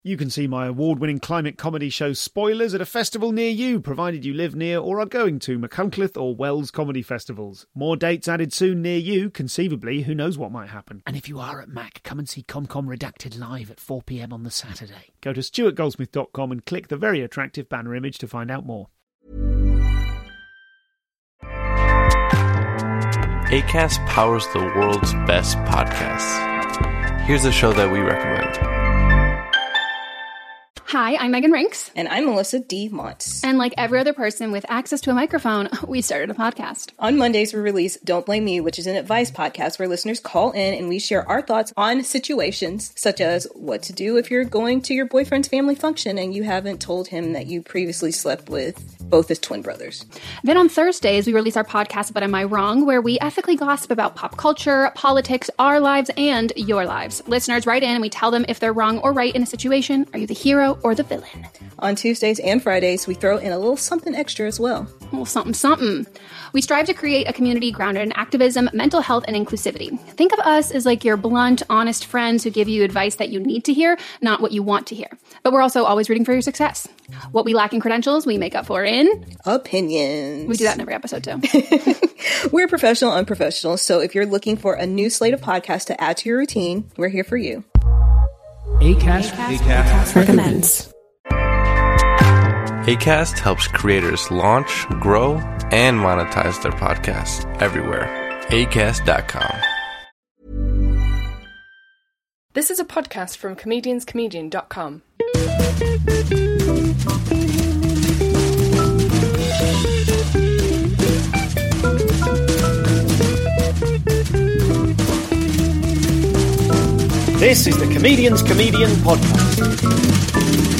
You can see my award-winning climate comedy show Spoilers at a festival near you, provided you live near or are going to Machynlleth or Wells comedy festivals. More dates added soon near you. Conceivably, who knows what might happen. And if you are at Mac, come and see ComCom Redacted live at 4 p.m. on the Saturday. Go to stuartgoldsmith.com and click the very attractive banner image to find out more. Acast powers the world's best podcasts. Here's a show that we recommend. Hi, I'm Megan Rinks. And I'm Melissa D. Montz. And like every other person with access to a microphone, we started a podcast. On Mondays, we release Don't Blame Me, which is an advice podcast where listeners call in and we share our thoughts on situations such as what to do if you're going to your boyfriend's family function and you haven't told him that you previously slept with both his twin brothers. Then on Thursdays, we release our podcast, But Am I Wrong?, where we ethically gossip about pop culture, politics, our lives, and your lives. Listeners write in and we tell them if they're wrong or right in a situation. Are you the hero or the villain? On Tuesdays and Fridays, we throw in a little something extra as well. A little something, something. We strive to create a community grounded in activism, mental health, and inclusivity. Think of us as like your blunt, honest friends who give you advice that you need to hear, not what you want to hear. But we're also always rooting for your success. What we lack in credentials, we make up for in opinions. We do that in every episode, too. We're professional, unprofessional, so if you're looking for a new slate of podcasts to add to your routine, we're here for you. Acast recommends. Acast helps creators launch, grow, and monetize their podcasts everywhere. Acast.com. This is a podcast from comedianscomedian.com. This is the Comedian's Comedian podcast.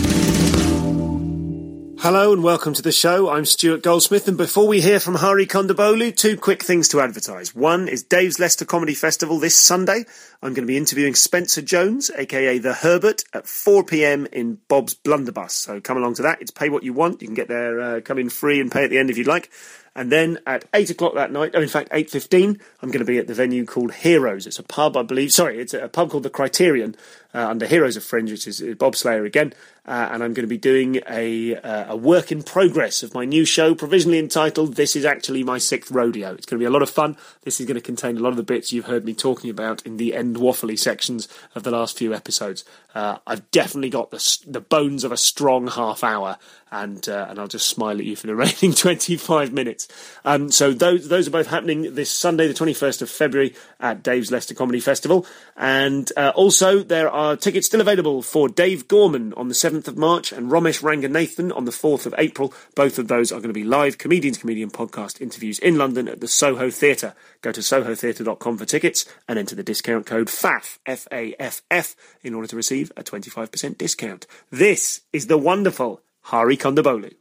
Hello and welcome to the show. I'm Stuart Goldsmith, and before we hear from Hari Kondabolu, two quick things to advertise. One is Dave's Leicester Comedy Festival this Sunday. I'm going to be interviewing Spencer Jones, aka The Herbert, at 4 p.m. in Bob's Blunderbuss. So come along to that. It's pay what you want. You can get there, come in free and pay at the end if you'd like. And then at 8 o'clock that night, in fact, 8:15, I'm going to be at the venue called Heroes. It's a pub, I believe. Sorry, it's a pub called the Criterion under Heroes of Fringe, which is Bob Slayer again. And I'm going to be doing a work in progress of my new show, provisionally entitled This Is Actually My Sixth Rodeo. It's going to be a lot of fun. This is going to contain a lot of the bits you've heard me talking about in the end waffly sections of the last few episodes. I've definitely got the bones of a strong half hour, and I'll just smile at you for the remaining 25 minutes. So those are both happening this Sunday, the 21st of February at Dave's Leicester Comedy Festival. And also there are tickets still available for Dave Gorman on the 7th of March and Ramesh Ranganathan on the 4th of April. Both of those are going to be live Comedians Comedian podcast interviews in London at the Soho Theatre. Go to sohotheatre.com for tickets and enter the discount code FAFF, F-A-F-F, in order to receive a 25% discount. This is the wonderful Hari Kondabolu.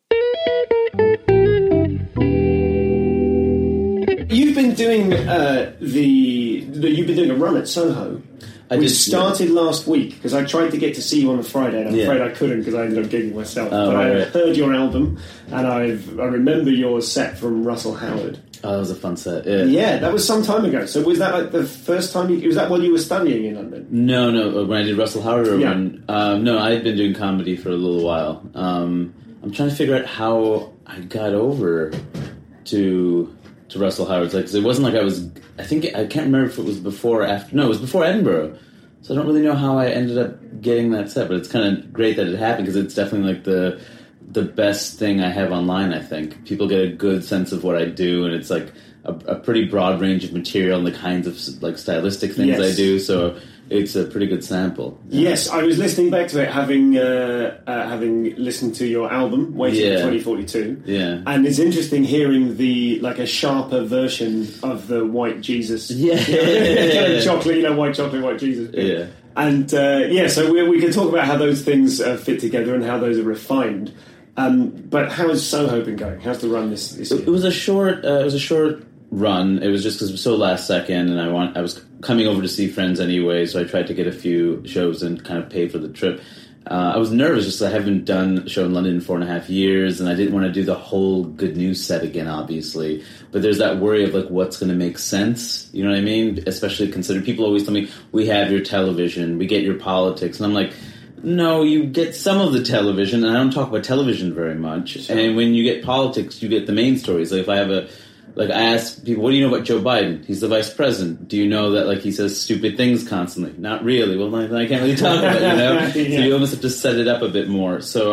You've been doing you've been doing a run at Soho. We started last week because I tried to get to see you on a Friday, and I'm afraid I couldn't because I ended up gigging myself. But I heard your album, and I remember your set from Russell Howard. Oh, that was a fun set. Yeah, that was some time ago. So was that like the first time? Was that while you were studying in London? No. When I did Russell Howard, no, I had been doing comedy for a little while. I'm trying to figure out how I got over to Russell Howard's, because it wasn't like I can't remember if it was before or after. No, it was before Edinburgh. So I don't really know how I ended up getting that set, but it's kind of great that it happened because it's definitely like the best thing I have online, I think. People get a good sense of what I do, and it's like a pretty broad range of material and the kinds of like stylistic things I do, so it's a pretty good sample. Yes, I was listening back to it, having listened to your album, Waiting for 2042. Yeah. And it's interesting hearing a sharper version of the White Jesus. Chocolate, white chocolate, white Jesus. Yeah. And so we can talk about how those things fit together and how those are refined. But how has Soho been going? How's the run this year? It was a short run. It was just because it was so last second, and I was coming over to see friends anyway, so I tried to get a few shows and kind of pay for the trip. I was nervous just because I haven't done a show in London in 4.5 years, and I didn't want to do the whole Good News set again, obviously. But there's that worry of, what's going to make sense, you know what I mean? Especially considering people always tell me, we have your television, we get your politics, and I'm like, No, you get some of the television, and I don't talk about television very much. Sure. And when you get politics, you get the main stories. Like if I have I ask people, what do you know about Joe Biden? He's the vice president. Do you know that, he says stupid things constantly? Not really. Well, then I can't really talk about it, Yeah. So you almost have to set it up a bit more. So,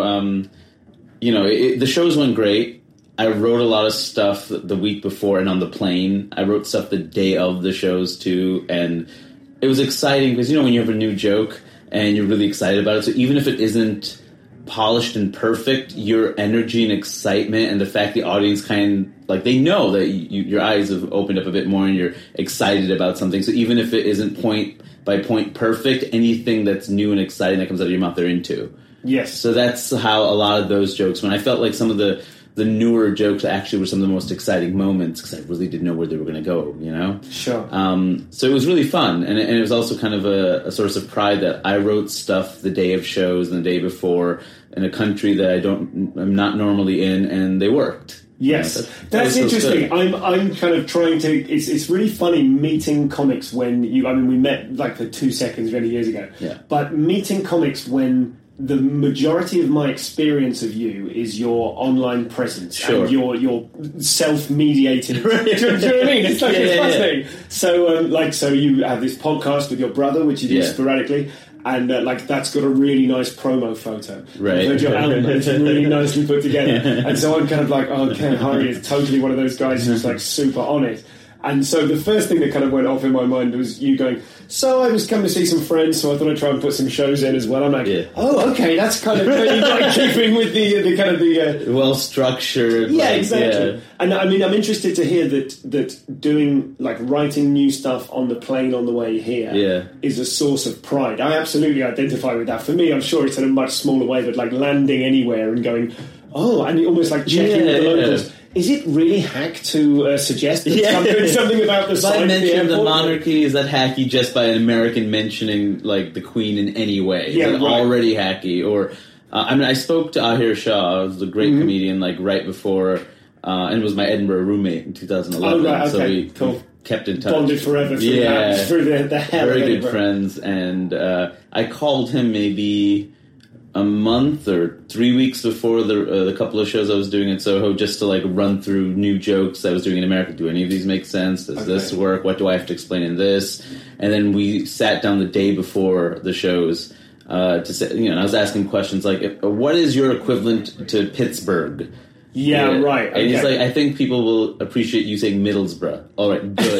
the shows went great. I wrote a lot of stuff the week before and on the plane. I wrote stuff the day of the shows, too. And it was exciting because, when you have a new joke and you're really excited about it, so even if it isn't polished and perfect, your energy and excitement and the fact the audience they know that your eyes have opened up a bit more and you're excited about something. So even if it isn't point by point perfect, anything that's new and exciting that comes out of your mouth, they're into. Yes. So that's how a lot of those jokes, when I felt like some of the newer jokes actually were some of the most exciting moments because I really didn't know where they were going to go, Sure. So it was really fun. And it was also kind of a source of pride that I wrote stuff the day of shows and the day before in a country that I'm not normally in, and they worked. Yes, that's interesting. I'm kind of trying to. It's really funny meeting comics when we met for 2 seconds many years ago. Yeah. But meeting comics when the majority of my experience of you is your online presence Sure. and your self-mediated. Do you know what I mean? It's it's fascinating. Yeah. So you have this podcast with your brother, which you do sporadically. And that's got a really nice promo photo. Right. I've heard your album, and it's really nicely put together. And so I'm kind of Ken Hari is totally one of those guys who's super on it. And so the first thing that kind of went off in my mind was you going, so I was coming to see some friends, so I thought I'd try and put some shows in as well. I'm oh, okay, that's kind of keeping with the kind of the... well-structured. Yeah, exactly. Yeah. And I'm interested to hear that doing, writing new stuff on the plane on the way here is a source of pride. I absolutely identify with that. For me, I'm sure it's in a much smaller way, but landing anywhere and going, and almost checking with the locals. Yeah. Is it really hack to suggest that I'm doing something about the side of the airport? If I mention the monarchy, is that hacky just by an American mentioning, the Queen in any way? Yeah, is it already hacky? Or, I spoke to Ahir Shah, who's a great comedian, right before, and was my Edinburgh roommate in 2011. Oh, right, okay, so we cool. Kept in touch. Bonded forever through the hell Very of good friends. And I called him maybe a month or 3 weeks before the couple of shows I was doing in Soho, just to run through new jokes I was doing in America. Do any of these make sense? Does this work? What do I have to explain in this? And then we sat down the day before the shows to say, and I was asking questions what is your equivalent to Pittsburgh? Yeah, right. Okay. And he's I think people will appreciate you saying Middlesbrough. All right, good.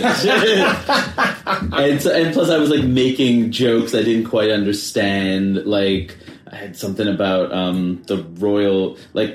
and plus I was making jokes I didn't quite understand, I had something about the royal,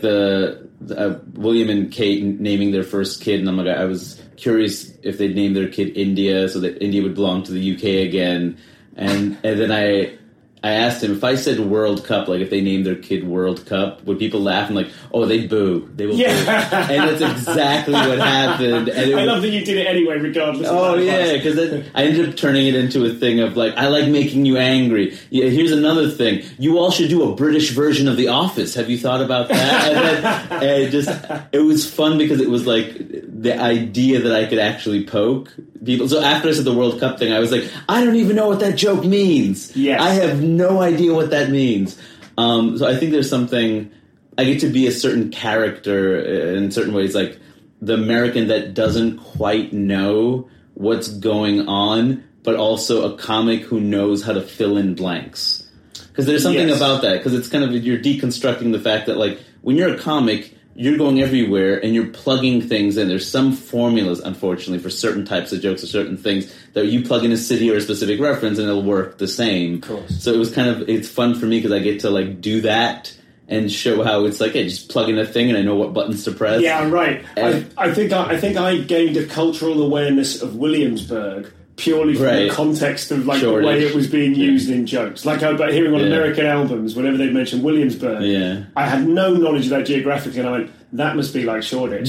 the William and Kate naming their first kid, and I was curious if they'd name their kid India, so that India would belong to the UK again, and then I asked him if I said World Cup, if they named their kid World Cup, would people laugh? And they'd boo. They will boo. And that's exactly what happened. And I love that you did it anyway, regardless of Oh, yeah, because I ended up turning it into a thing of, I like making you angry. Yeah, here's another thing. You all should do a British version of The Office. Have you thought about that? And it was fun because it was, the idea that I could actually poke people. So after I said the World Cup thing, I was I don't even know what that joke means. Yes. I have no idea what that means. So I think there's something... I get to be a certain character in certain ways, the American that doesn't quite know what's going on, but also a comic who knows how to fill in blanks. Because there's something about that, because it's kind of... You're deconstructing the fact that, when you're a comic... You're going everywhere and you're plugging things in. There's some formulas, unfortunately, for certain types of jokes or certain things that you plug in a city or a specific reference and it'll work the same. Of course. So it was it's fun for me because I get to do that and show how it's just plug in a thing and I know what buttons to press. Yeah, right. I think I gained a cultural awareness of Williamsburg purely from the context of the way it was being used in jokes. About hearing on American albums, whenever they'd mention Williamsburg, I had no knowledge of that geographically, and I went, that must be Shoreditch.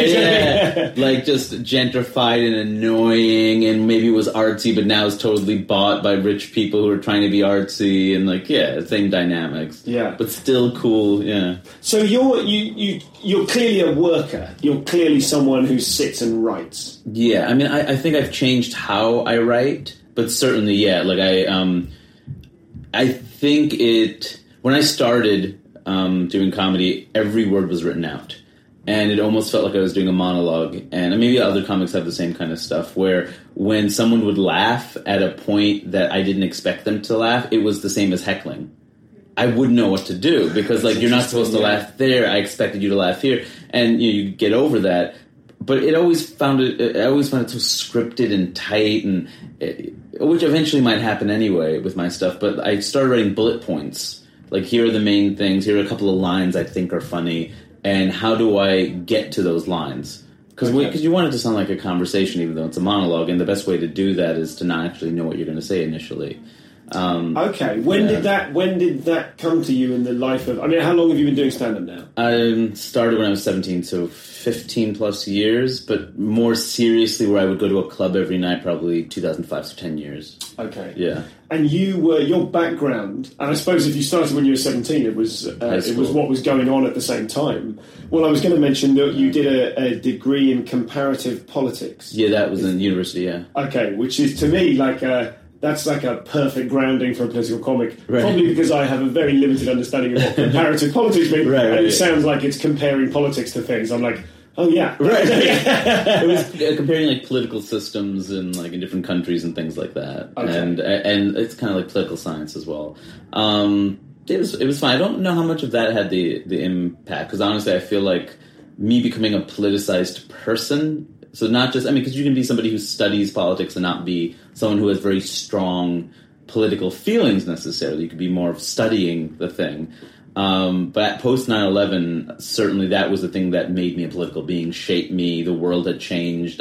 Yeah. Just gentrified and annoying, and maybe it was artsy, but now it's totally bought by rich people who are trying to be artsy, and same dynamics. Yeah. But still cool, yeah. So you're clearly a worker. You're clearly someone who sits and writes. Yeah, I think I've changed how I write, but certainly, I think when I started doing comedy, every word was written out. And it almost felt like I was doing a monologue. And maybe other comics have the same kind of stuff, where when someone would laugh at a point that I didn't expect them to laugh, it was the same as heckling. I wouldn't know what to do, because like, you're not supposed to laugh there. I expected you to laugh here. And you get over that. But I always found it so scripted and tight, and which eventually might happen anyway with my stuff. But I started writing bullet points. Like, here are the main things. Here are a couple of lines I think are funny. And how do I get to those lines? Because you want it to sound like a conversation, even though it's a monologue. And the best way to do that is to not actually know what you're going to say initially. When did that come to you in the life of... I mean, how long have you been doing stand-up now? I started when I was 17, so 15 plus years, but more seriously where I would go to a club every night, probably 2005, so 10 years. Okay. Yeah. And your background, and I suppose if you started when you were 17, it was what was going on at the same time. Well, I was going to mention that you did a degree in comparative politics. Yeah, that was in university, yeah. Okay, which is to me like that's like a perfect grounding for a political comic. Right. Probably because I have a very limited understanding of what comparative politics means. Right, and it sounds like it's comparing politics to things. I'm like, oh yeah. Right. It was comparing like political systems in different countries and things like that. Okay. And it's kind of like political science as well. It was fine. I don't know how much of that had the impact, because honestly I feel like me becoming a politicized person, so not just, because you can be somebody who studies politics and not be someone who has very strong political feelings necessarily. You could be more of studying the thing. But at post 9/11, certainly that was the thing that made me a political being, shaped me. The world had changed.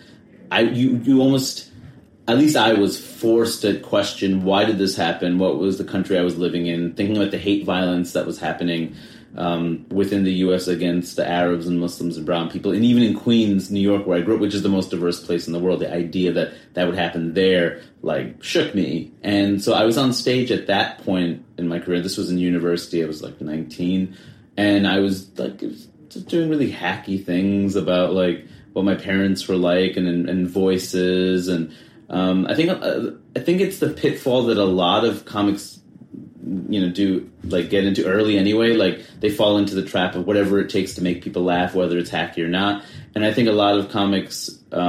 You almost, at least I was forced to question, why did this happen? What was the country I was living in? Thinking about the hate violence that was happening within the U.S. against the Arabs and Muslims and brown people. And even in Queens, New York, where I grew up, which is the most diverse place in the world, the idea that would happen there, shook me. And so I was on stage at that point in my career. This was in university. I was 19. And I was just doing really hacky things about what my parents were like and voices. And I think it's the pitfall that a lot of comics do get into early anyway. They fall into the trap of whatever it takes to make people laugh, whether it's hacky or not. And I think a lot of comics,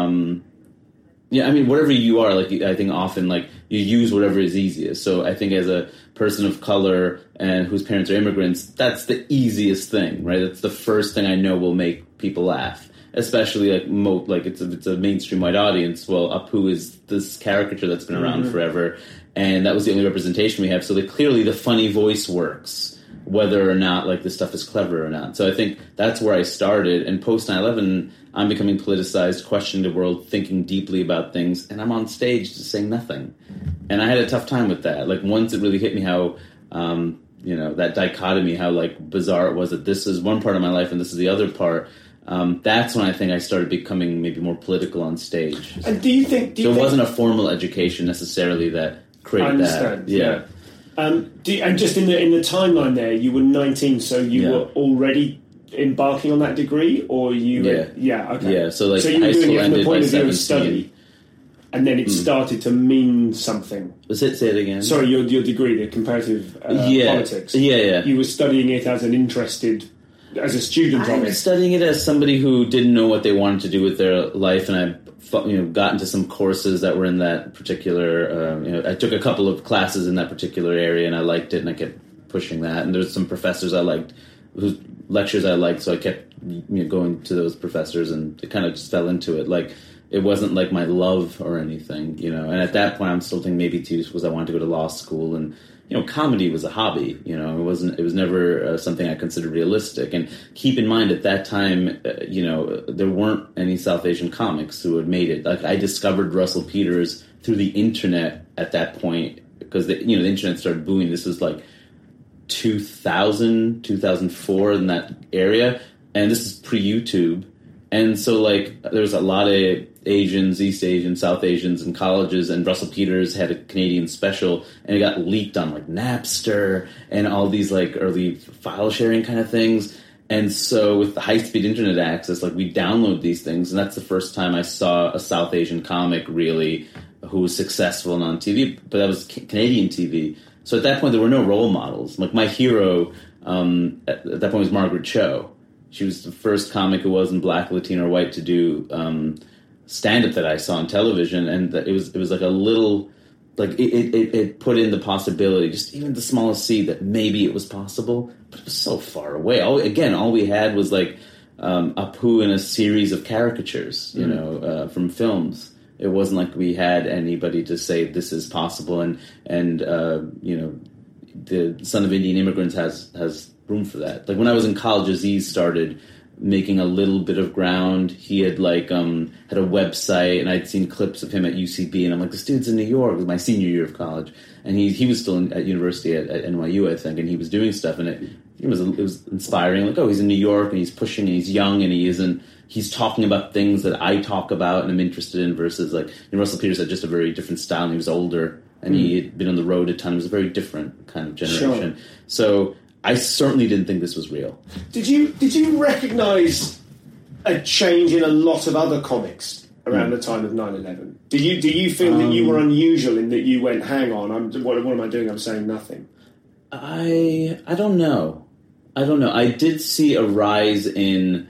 whatever you are, I think often you use whatever is easiest. So I think as a person of color and whose parents are immigrants, that's the easiest thing, right? That's the first thing I know will make people laugh. Especially it's a mainstream white audience. Well, Apu is this caricature that's been around forever, and that was the only representation we have. So clearly the funny voice works, whether or not this stuff is clever or not. So I think that's where I started. And post 9/11, I'm becoming politicized, questioning the world, thinking deeply about things, and I'm on stage just saying nothing. And I had a tough time with that. Once it really hit me how that dichotomy, how bizarre it was that this is one part of my life and this is the other part. That's when I think I started becoming maybe more political on stage. And do you think it wasn't a formal education necessarily that created that? Yeah. And just in the timeline there, you were 19, so you were already embarking on that degree, or you? Okay. Yeah. So you were doing it from the point of view of study, and then it started to mean something. Say it again. Sorry, your degree, the comparative politics. Yeah. You were studying it as a student I was studying it as somebody who didn't know what they wanted to do with their life, and I got into some courses that were in that particular, I took a couple of classes in that particular area, and I liked it, and I kept pushing that. And there's some professors I liked, whose lectures I liked, so I kept going to those professors, and it kind of just fell into it. It wasn't my love or anything, And at that point, I'm still thinking maybe too, because I wanted to go to law school, and comedy was a hobby. It was never something I considered realistic. And keep in mind, at that time, there weren't any South Asian comics who had made it. I discovered Russell Peters through the internet at that point, because the internet started booming. This was 2000, 2004 in that area, and this is pre-YouTube. And so, there was a lot of Asians, East Asians, South Asians in colleges, and Russell Peters had a Canadian special, and it got leaked on, Napster and all these, early file-sharing kind of things. And so with the high-speed internet access, we download these things, and that's the first time I saw a South Asian comic, really, who was successful and on TV. But that was Canadian TV. So at that point, there were no role models. Like, my hero at that point was Margaret Cho. She was the first comic who wasn't black, Latino, or white to do stand-up that I saw on television, and it was like a little, like, it put in the possibility, just even the smallest seed, that maybe it was possible, but it was so far away. All we had was like Apu and a series of caricatures, you know, from films. It wasn't like we had anybody to say this is possible, and you know, the Son of Indian Immigrants has room for that. Like, when I was in college, Aziz started making a little bit of ground. He had had a website, and I'd seen clips of him at UCB, and I'm like, this dude's in New York. It was my senior year of college, and he was still at university at NYU, I think, and he was doing stuff, and it was inspiring. Like, oh, he's in New York, and he's pushing, and he's young, and he's talking about things that I talk about and I'm interested in, versus, like, Russell Peters had just a very different style, and he was older, and he had been on the road a ton. It was a very different kind of generation. Sure. So I certainly didn't think this was real. Did you recognise a change in a lot of other comics around the time of 9/11? Do you feel that you were unusual in that you went, hang on, what am I doing? I'm saying nothing. I don't know. I did see a rise in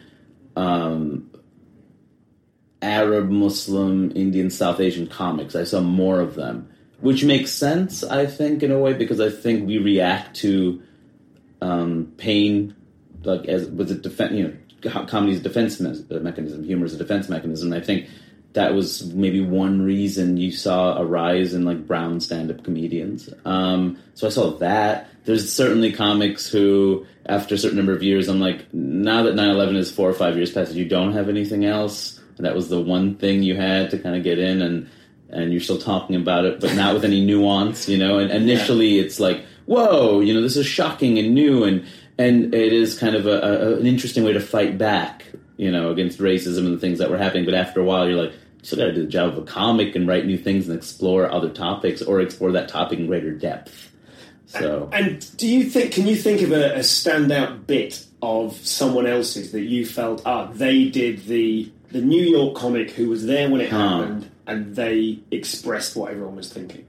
Arab, Muslim, Indian, South Asian comics. I saw more of them, which makes sense, I think, in a way, because I think we react to pain, like, as with a defense. You know, comedy is a defense mechanism. Humor is a defense mechanism. And I think that was maybe one reason you saw a rise in, like, brown stand-up comedians. So I saw that. There's certainly comics who, after a certain number of years, I'm like, now that 9/11 is 4 or 5 years past, you don't have anything else. And that was the one thing you had to kind of get in, and you're still talking about it, but not with any nuance, you know. And initially, it's like, whoa, you know, this is shocking and new, and it is kind of an interesting way to fight back, you know, against racism and the things that were happening. But after a while, you're like, you still got to do the job of a comic and write new things and explore other topics, or explore that topic in greater depth. So, and can you think of a standout bit of someone else's that you felt, they did the New York comic who was there when it happened, and they expressed what everyone was thinking?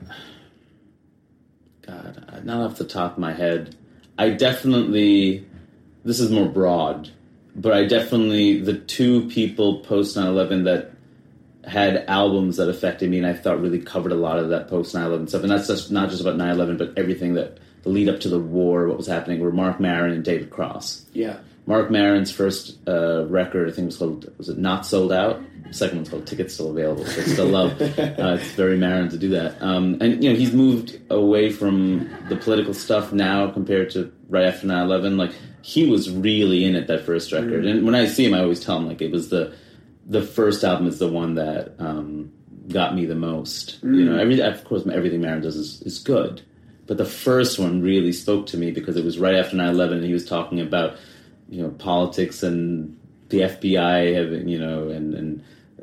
God, not off the top of my head. I definitely, this is more broad, but the two people post 9/11 that had albums that affected me and I thought really covered a lot of that post 9/11 stuff, and that's just not just about 9/11, but everything that the lead up to the war, what was happening, were Mark Maron and David Cross. Yeah. Mark Maron's first record, I think, was it Not Sold Out? The second one's called Tickets Still Available, which I still love. It's very Maron to do that. And, you know, he's moved away from the political stuff now compared to right after 9/11. Like, he was really in it, that first record. And when I see him, I always tell him, like, it was the first album is the one that got me the most. You know, of course, everything Maron does is good. But the first one really spoke to me because it was right after 9/11, and he was talking about, you know, politics and the FBI having, you know, and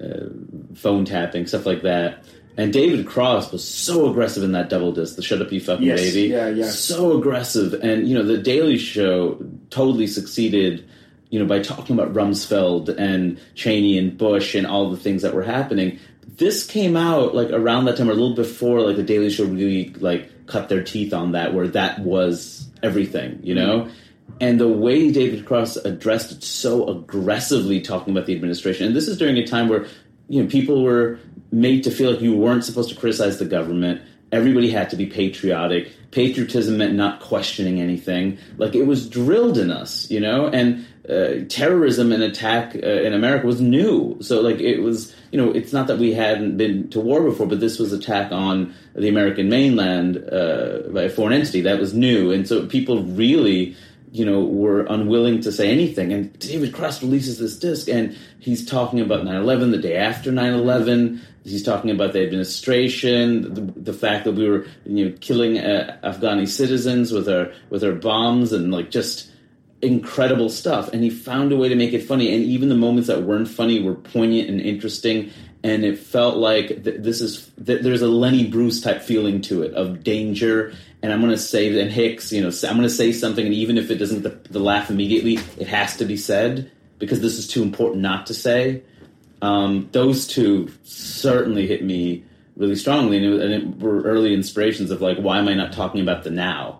phone tapping, stuff like that. And David Cross was so aggressive in that double disc, the Shut Up You Fucking Baby. Yeah. So aggressive. And, you know, The Daily Show totally succeeded, you know, by talking about Rumsfeld and Cheney and Bush and all the things that were happening. This came out, like, around that time, or a little before, like, The Daily Show really, like, cut their teeth on that, where that was everything, you know? And the way David Cross addressed it so aggressively, talking about the administration, and this is during a time where, you know, people were made to feel like you weren't supposed to criticize the government. Everybody had to be patriotic. Patriotism meant not questioning anything. Like, it was drilled in us, you know? And terrorism and attack in America was new. So, like, it was, you know, it's not that we hadn't been to war before, but this was attack on the American mainland by a foreign entity. That was new. And so people really, you know, were unwilling to say anything. And David Cross releases this disc, and he's talking about 9/11, the day after 9/11. He's talking about the administration, the fact that we were, you know, killing Afghani citizens with our bombs, and, like, just incredible stuff. And he found a way to make it funny. And even the moments that weren't funny were poignant and interesting. And it felt like there's a Lenny Bruce type feeling to it, of danger. And I'm going to say, and Hicks, you know, I'm going to say something, and even if it doesn't get the laugh immediately, it has to be said, because this is too important not to say. Those two certainly hit me really strongly, and it were early inspirations of like, why am I not talking about the now?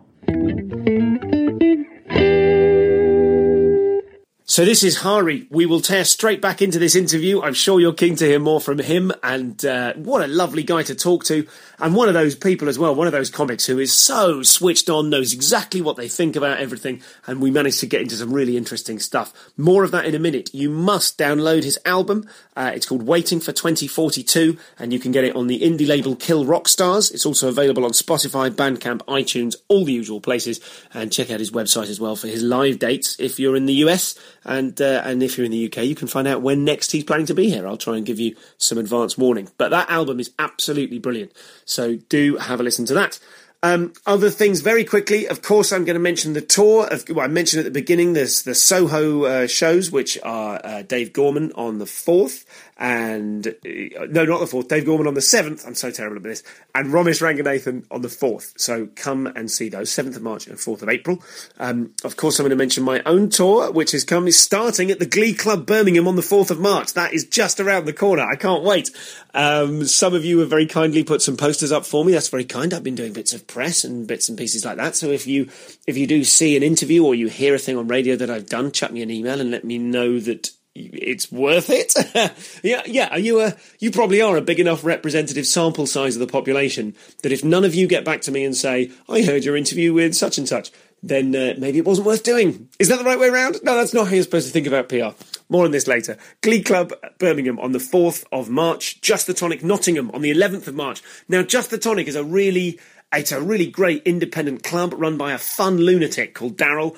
So this is Hari. We will tear straight back into this interview. I'm sure you're keen to hear more from him, and what a lovely guy to talk to, and one of those people as well, one of those comics who is so switched on, knows exactly what they think about everything, and we managed to get into some really interesting stuff. More of that in a minute. You must download his album. It's called Waiting for 2042, and you can get it on the indie label Kill Rock Stars. It's also available on Spotify, Bandcamp, iTunes, all the usual places, and check out his website as well for his live dates if you're in the US. And if you're in the UK, you can find out when next he's planning to be here. I'll try and give you some advance warning. But that album is absolutely brilliant. So do have a listen to that. Other things very quickly. Of course, I'm going to mention the tour. I mentioned at the beginning, there's the Soho shows, which are Dave Gorman on the 4th. And no, not the 4th. Dave Gorman on the 7th. I'm so terrible at this. And Ramesh Ranganathan on the 4th. So come and see those, 7th of March and 4th of April. Of course, I'm going to mention my own tour, which is starting at the Glee Club Birmingham on the 4th of March. That is just around the corner. I can't wait. Some of you have very kindly put some posters up for me. That's very kind. I've been doing bits of press and bits and pieces like that. So if you do see an interview or you hear a thing on radio that I've done, chuck me an email and let me know that it's worth it. Yeah. You probably are a big enough representative sample size of the population that if none of you get back to me and say, I heard your interview with such and such, then maybe it wasn't worth doing. Is that the right way around? No, that's not how you're supposed to think about PR. More on this later. Glee Club Birmingham on the 4th of March. Just the Tonic Nottingham on the 11th of March. Now, Just the Tonic is it's a really great independent club run by a fun lunatic called Daryl.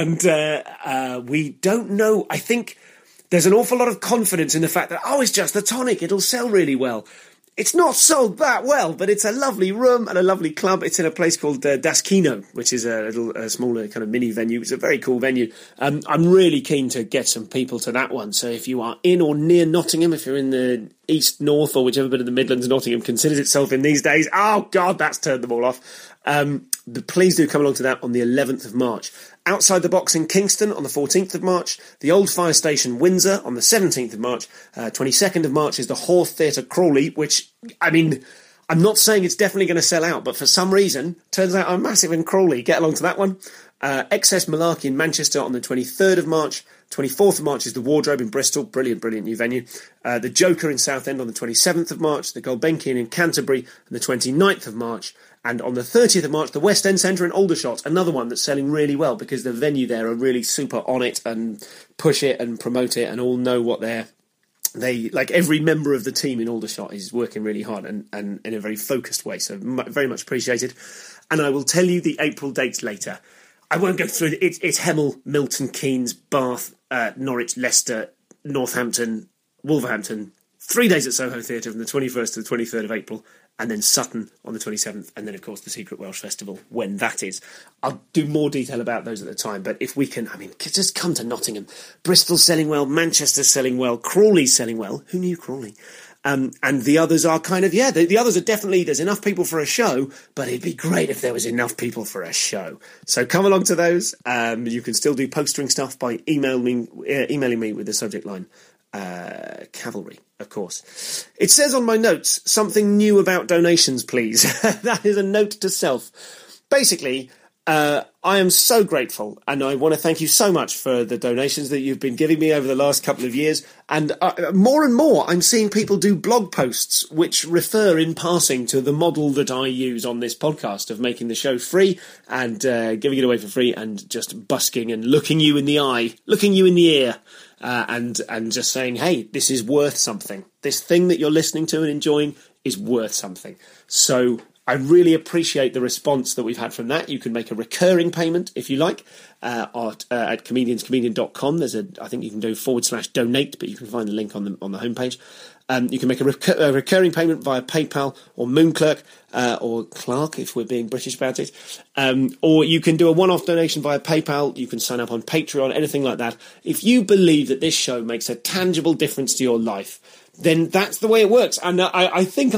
And we don't know, I think there's an awful lot of confidence in the fact that, it's just the Tonic, it'll sell really well. It's not sold that well, but it's a lovely room and a lovely club. It's in a place called Das Kino, which is a smaller kind of mini venue. It's a very cool venue. I'm really keen to get some people to that one. So if you are in or near Nottingham, if you're in the east, north, or whichever bit of the Midlands Nottingham considers itself in these days, oh God, that's turned them all off. Please do come along to that on the 11th of March. Outside the Box in Kingston on the 14th of March, the Old Fire Station Windsor on the 17th of March, 22nd of March is the Horse Theatre Crawley, which, I'm not saying it's definitely going to sell out, but for some reason, turns out I'm massive in Crawley. Get along to that one. Excess Malarkey in Manchester on the 23rd of March. 24th of March is the Wardrobe in Bristol. Brilliant new venue. The Joker in Southend on the 27th of March. The Gulbenkian in Canterbury on the 29th of March. And on the 30th of March, the West End Centre in Aldershot, another one that's selling really well because the venue there are really super on it and push it and promote it and all know what they like. Every member of the team in Aldershot is working really hard and in a very focused way. So very much appreciated. And I will tell you the April dates later. I won't go through it. It's Hemel, Milton Keynes, Bath, Norwich, Leicester, Northampton, Wolverhampton. 3 days at Soho Theatre from the 21st to the 23rd of April. And then Sutton on the 27th, and then, of course, the Secret Welsh Festival, when that is. I'll do more detail about those at the time, but if we can, just come to Nottingham. Bristol's selling well, Manchester's selling well, Crawley's selling well. Who knew Crawley? And the others are the others are definitely, there's enough people for a show, but it'd be great if there was enough people for a show. So come along to those. You can still do postering stuff by emailing me with the subject line. Cavalry, of course. It says on my notes, something new about donations, please. That is a note to self. Basically, I am so grateful, and I want to thank you so much for the donations that you've been giving me over the last couple of years. And more and more, I'm seeing people do blog posts which refer in passing to the model that I use on this podcast of making the show free and giving it away for free and just busking and looking you in the eye, looking you in the ear. And just saying, hey, this is worth something. This thing that you're listening to and enjoying is worth something. So I really appreciate the response that we've had from that. You can make a recurring payment if you like at comedianscomedian.com. I think you can do /donate, but you can find the link on the homepage. You can make a recurring payment via PayPal or Moonclerk, or Clark if we're being British about it. Or you can do a one-off donation via PayPal. You can sign up on Patreon, anything like that. If you believe that this show makes a tangible difference to your life, then that's the way it works. And I think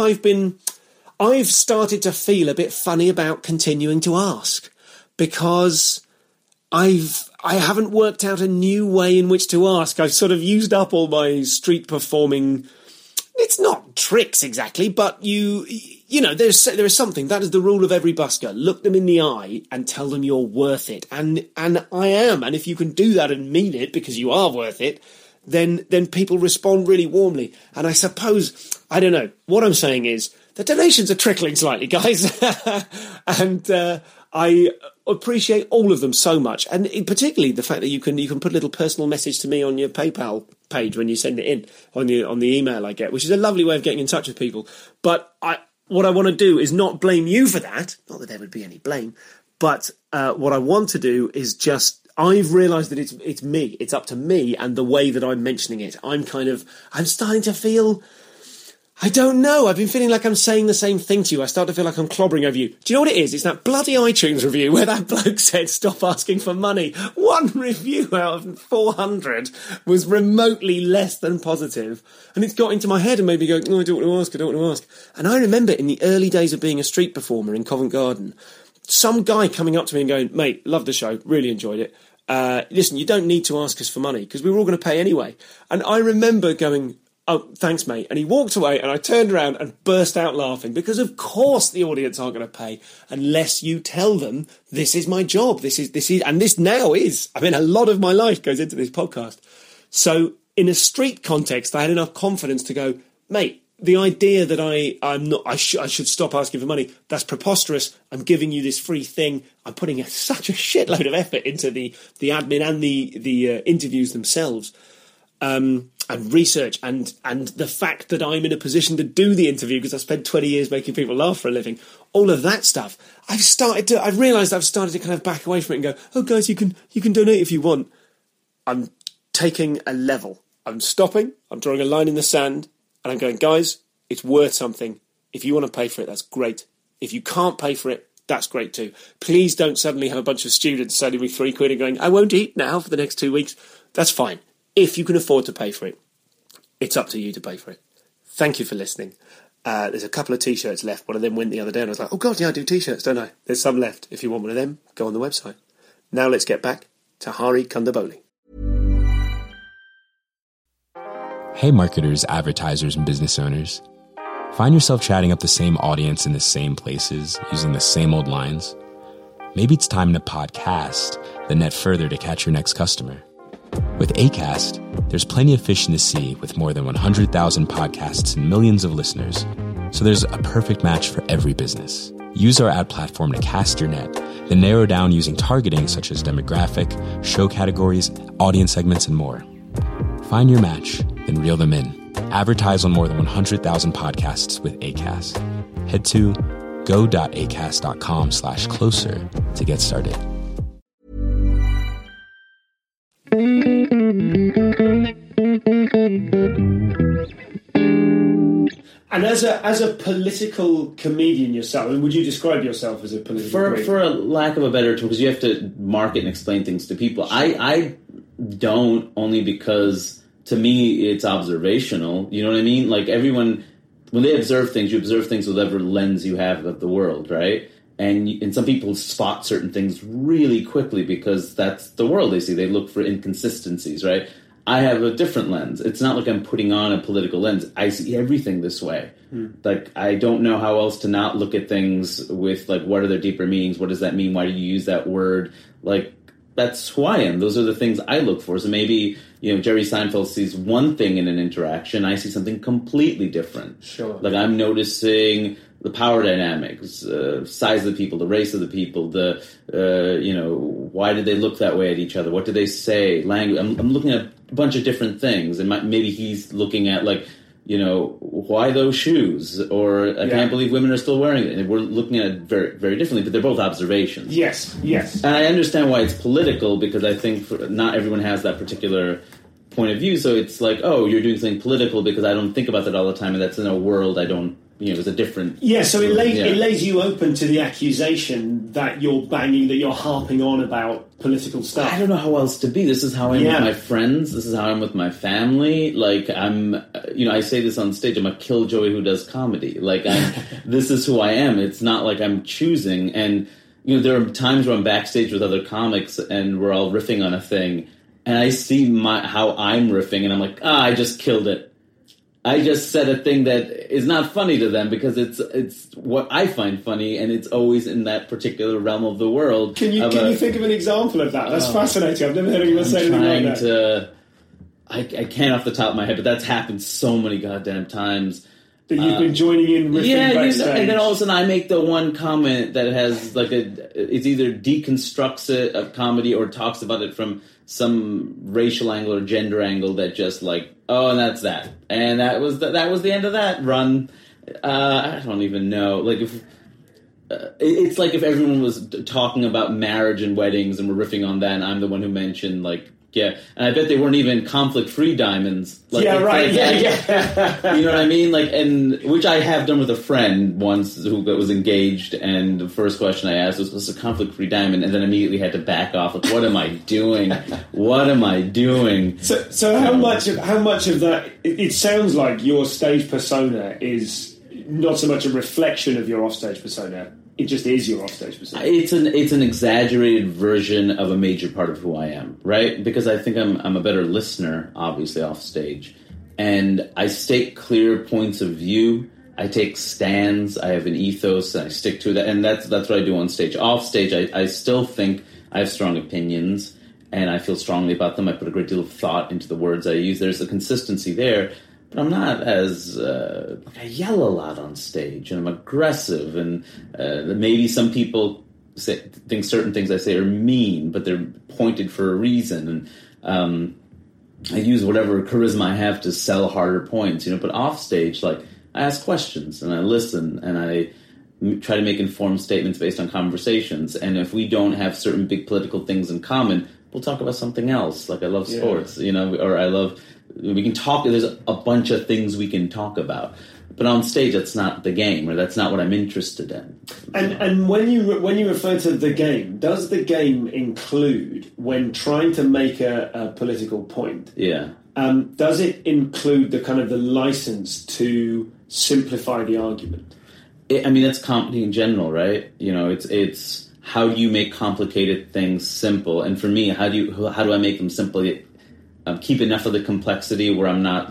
I've started to feel a bit funny about continuing to ask, because I haven't worked out a new way in which to ask. I've sort of used up all my street performing. it's not tricks exactly, but you know, there is something. That is the rule of every busker. Look them in the eye and tell them you're worth it. And I am. And if you can do that and mean it because you are worth it, then people respond really warmly. And I suppose, I don't know, what I'm saying is the donations are trickling slightly, guys. And I appreciate all of them so much. And particularly the fact that you can put a little personal message to me on your PayPal page when you send it in on the email I get, which is a lovely way of getting in touch with people. But what I want to do is not blame you for that. Not that there would be any blame. But what I want to do is just, I've realised that it's me. It's up to me and the way that I'm mentioning it. I'm starting to feel, I don't know. I've been feeling like I'm saying the same thing to you. I start to feel like I'm clobbering over you. Do you know what it is? It's that bloody iTunes review where that bloke said, stop asking for money. One review out of 400 was remotely less than positive. And it's got into my head and made me go, no, I don't want to ask. And I remember in the early days of being a street performer in Covent Garden, some guy coming up to me and going, mate, love the show, really enjoyed it. Listen, you don't need to ask us for money because we were all going to pay anyway. And I remember going, oh, thanks, mate. And he walked away and I turned around and burst out laughing because, of course, the audience aren't going to pay unless you tell them this is my job. This is, and this now is. I mean, a lot of my life goes into this podcast. So in a street context, I had enough confidence to go, mate, the idea that I should stop asking for money, that's preposterous. I'm giving you this free thing. I'm putting such a shitload of effort into the admin and the interviews themselves. And research and the fact that I'm in a position to do the interview because I spent 20 years making people laugh for a living, all of that stuff. I've realised I've started to kind of back away from it and go, oh guys, you can donate if you want. I'm taking a level. I'm stopping, I'm drawing a line in the sand and I'm going, guys, it's worth something. If you want to pay for it, that's great. If you can't pay for it, that's great too. Please don't suddenly have a bunch of students sending me £3 and going, I won't eat now for the next 2 weeks. That's fine. If you can afford to pay for it, it's up to you to pay for it. Thank you for listening. There's a couple of T-shirts left. One of them went the other day and I was like, oh God, yeah, I do T-shirts, don't I? There's some left. If you want one of them, go on the website. Now let's get back to Hari Kondabolu. Hey marketers, advertisers, and business owners. Find yourself chatting up the same audience in the same places, using the same old lines? Maybe it's time to podcast the net further to catch your next customer. With Acast, there's plenty of fish in the sea with more than 100,000 podcasts and millions of listeners. So there's a perfect match for every business. Use our ad platform to cast your net, then narrow down using targeting such as demographic, show categories, audience segments, and more. Find your match, then reel them in. Advertise on more than 100,000 podcasts with Acast. Head to go.acast.com/closer to get started. And as a political comedian yourself, would you describe yourself as a political comedian? For a lack of a better term, because you have to market and explain things to people. I don't, only because to me it's observational. You know what I mean? Like everyone, when they observe things, you observe things with whatever lens you have of the world, right? And some people spot certain things really quickly because that's the world they see. They look for inconsistencies, right? I have a different lens. It's not like I'm putting on a political lens. I see everything this way. Like, I don't know how else to not look at things with, like, what are their deeper meanings? What does that mean? Why do you use that word? Like, that's who I am. Those are the things I look for. So maybe, Jerry Seinfeld sees one thing in an interaction. I see something completely different. Sure. Like, I'm noticing the power dynamics, size of the people, the race of the people, why did they look that way at each other? What did they say? Language. I'm looking at a bunch of different things, and maybe he's looking at why those shoes? Or I can't believe women are still wearing it. And we're looking at it very, very differently, but they're both observations. Yes. And I understand why it's political, because I think not everyone has that particular point of view. So it's like, oh, you're doing something political because I don't think about that all the time, and that's in a world I don't. It's a different... Yeah, so it lays you open to the accusation that you're harping on about political stuff. I don't know how else to be. This is how I'm with my friends. This is how I'm with my family. Like, I'm... I say this on stage. I'm a killjoy who does comedy. Like, this is who I am. It's not like I'm choosing. And, there are times where I'm backstage with other comics and we're all riffing on a thing. And I see how I'm riffing and I'm like, I just killed it. I just said a thing that is not funny to them because it's what I find funny, and it's always in that particular realm of the world. Can you think of an example of that? That's fascinating. I've never heard anyone say anything like that. I can't off the top of my head, but that's happened so many goddamn times. That you've been joining in riffing backstage. And then all of a sudden I make the one comment that has it's either deconstructs it of comedy or talks about it from some racial angle or gender angle that just and that's that. And that was the end of that run. I don't even know. Like if it's like if everyone was talking about marriage and weddings and we're riffing on that, and I'm the one who mentioned and I bet they weren't even conflict-free diamonds. You know what I mean? And which I have done with a friend once who was engaged, and the first question I asked was a conflict-free diamond, and then immediately had to back off. What am I doing? What am I doing? So how much of that? It sounds like your stage persona is not so much a reflection of your offstage persona. It just is your offstage persona. It's an exaggerated version of a major part of who I am, right? Because I think I'm a better listener, obviously, off stage. And I state clear points of view. I take stands. I have an ethos, and I stick to that. And that's what I do on stage. Off stage, I still think I have strong opinions, and I feel strongly about them. I put a great deal of thought into the words I use. There's a consistency there. But I'm not as I yell a lot on stage, and I'm aggressive, and maybe some people think certain things I say are mean, but they're pointed for a reason, and I use whatever charisma I have to sell harder points, But off stage, I ask questions, and I listen, and I try to make informed statements based on conversations. And if we don't have certain big political things in common, we'll talk about something else. Like I love sports, or I love. We can talk. There's a bunch of things we can talk about, but on stage, that's not the game, or that's not what I'm interested in. And when you refer to the game, does the game include when trying to make a political point? Yeah. Does it include the kind of the license to simplify the argument? That's comedy in general, right? It's how do you make complicated things simple? And for me, how do I make them simple? Keep enough of the complexity where I'm not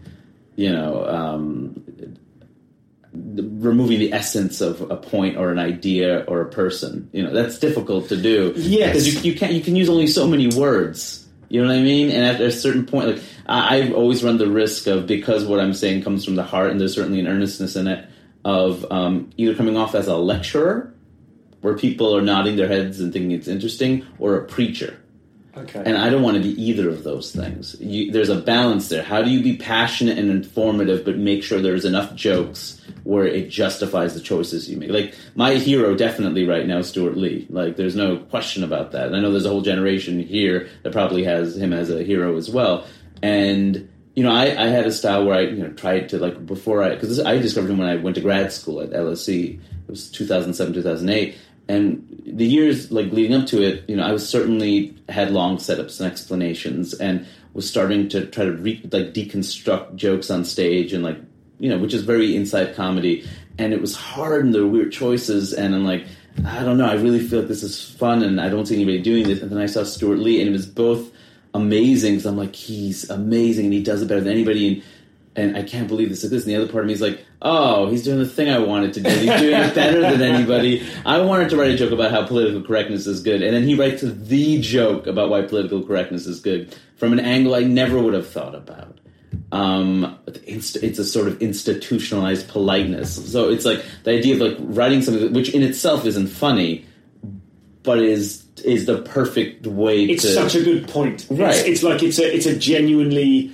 removing the essence of a point or an idea or a person. That's difficult to do. Yes, because you can use only so many words. You know what I mean? And at a certain point, I always run the risk of, because what I'm saying comes from the heart, and there's certainly an earnestness in it, of either coming off as a lecturer, where people are nodding their heads and thinking it's interesting, or a preacher. Okay. And I don't want to be either of those things. There's a balance there. How do you be passionate and informative, but make sure there's enough jokes where it justifies the choices you make? My hero definitely right now is Stuart Lee. There's no question about that. And I know there's a whole generation here that probably has him as a hero as well. And, I had a style where I, tried to, because I discovered him when I went to grad school at LSE. It was 2007, 2008. And the years leading up to it, I was certainly had long setups and explanations, and was starting to try to deconstruct jokes on stage, and which is very inside comedy, and it was hard, and there were weird choices, and I'm I don't know, I really feel like this is fun, and I don't see anybody doing this. And then I saw Stuart Lee, and it was both amazing, because I'm he's amazing, and he does it better than anybody, and I can't believe this. And the other part of me is oh, he's doing the thing I wanted to do. He's doing it better than anybody. I wanted to write a joke about how political correctness is good, and then he writes the joke about why political correctness is good from an angle I never would have thought about. It's a sort of institutionalized politeness. So it's the idea of writing something which in itself isn't funny, but is the perfect way it's to... It's such a good point. Right. It's a genuinely...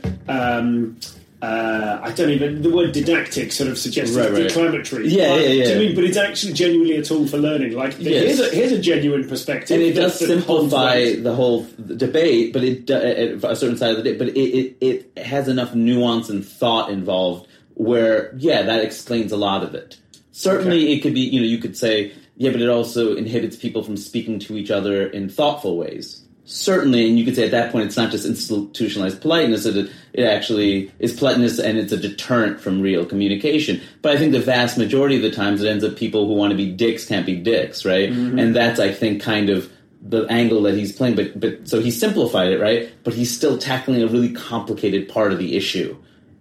the word didactic sort of suggests declamatory. Yeah. Do you mean, but it's actually genuinely a tool for learning. Here's a genuine perspective. And it does simplify the whole debate, but a certain side of the debate, but it has enough nuance and thought involved where, that explains a lot of it. Certainly it could be, you could say, but it also inhibits people from speaking to each other in thoughtful ways. Certainly, and you could say at that point it's not just institutionalized politeness, it actually is politeness, and it's a deterrent from real communication. But I think the vast majority of the times it ends up people who want to be dicks can't be dicks, right? Mm-hmm. And that's, I think, kind of the angle that he's playing. But so he simplified it, right? But he's still tackling a really complicated part of the issue.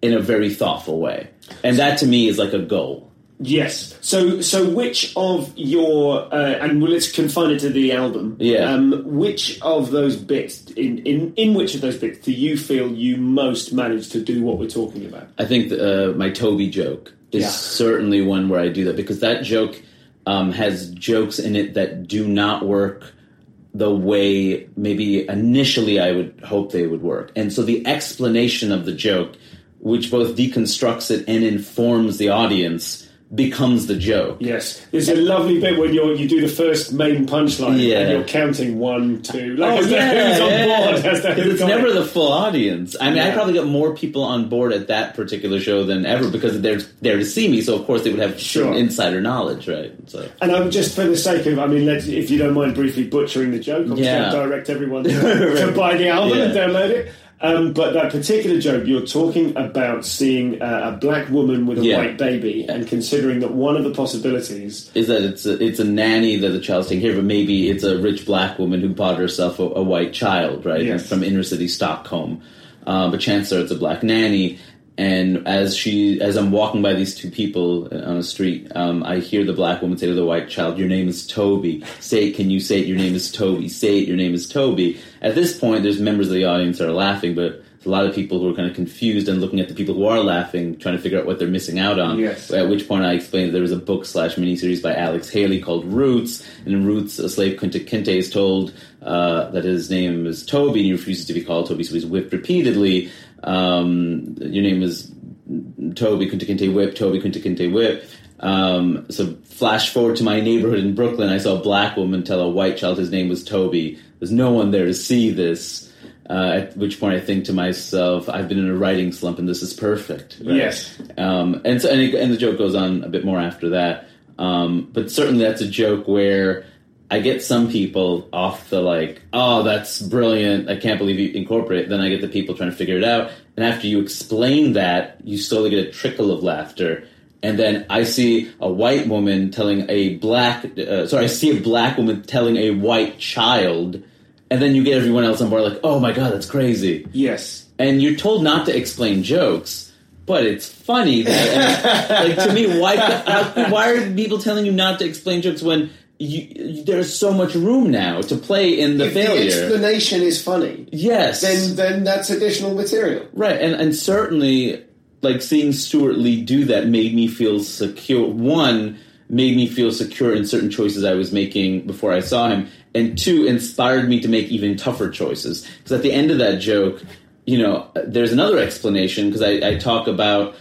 in a very thoughtful way. And that to me is like a goal. Yes. So which of your and let's confine it to the album. Yeah. Which of those bits in which of those bits do you feel you most managed to do what we're talking about? I think my Toby joke is certainly one where I do that, because that joke has jokes in it that do not work the way maybe initially I would hope they would work. And so the explanation of the joke, which both deconstructs it and informs the audience, becomes the joke. Yes. There's a lovely bit when you do the first main punchline and you're counting 1, 2. Like who's on board. It's never the full audience. I mean, I probably got more people on board at that particular show than ever, because they're there to see me, so of course they would have certain insider knowledge, right? So. And I'm just, for the sake of, if you don't mind briefly butchering the joke, I'm just going to direct everyone to buy the album and download it. But that particular joke, you're talking about seeing a black woman with a white baby, and considering that one of the possibilities is that it's a nanny that the child's taking care of, but maybe it's a rich black woman who bought herself a white child, right, from inner city Stockholm. But chances are it's a black nanny. And as I'm walking by these two people on a street, I hear the black woman say to the white child, "Your name is Toby. Can you say it? Your name is Toby. Say it. Your name is Toby." At this point, there's members of the audience that are laughing, but there's a lot of people who are kind of confused and looking at the people who are laughing, trying to figure out what they're missing out on. Yes. At which point I explained that there was a book/miniseries by Alex Haley called Roots, and in Roots, a slave Kunta Kinte is told that his name is Toby, and he refuses to be called Toby, so he's whipped repeatedly. Your name is Toby, Kunta Kinte whip, Toby, Kunta Kinte whip. So flash forward to my neighborhood in Brooklyn, I saw a black woman tell a white child his name was Toby. There's no one there to see this. At which point I think to myself, I've been in a writing slump and this is perfect. Right? Yes. And the joke goes on a bit more after that. But certainly that's a joke where I get some people off the like, "Oh, that's brilliant, I can't believe you incorporate it." Then I get the people trying to figure it out. And after you explain that, you slowly get a trickle of laughter. And then I see a white woman telling I see a black woman telling a white child. And then you get everyone else on board like, "Oh my God, that's crazy." Yes. And you're told not to explain jokes, but it's funny that, to me, why are people telling you not to explain jokes when there's so much room now to play in the failure? If the explanation is funny, yes, then that's additional material, right? And certainly, like, seeing Stuart Lee do that made me feel secure. One, made me feel secure in certain choices I was making before I saw him, and two, inspired me to make even tougher choices. Because at the end of that joke, there's another explanation, because I talk about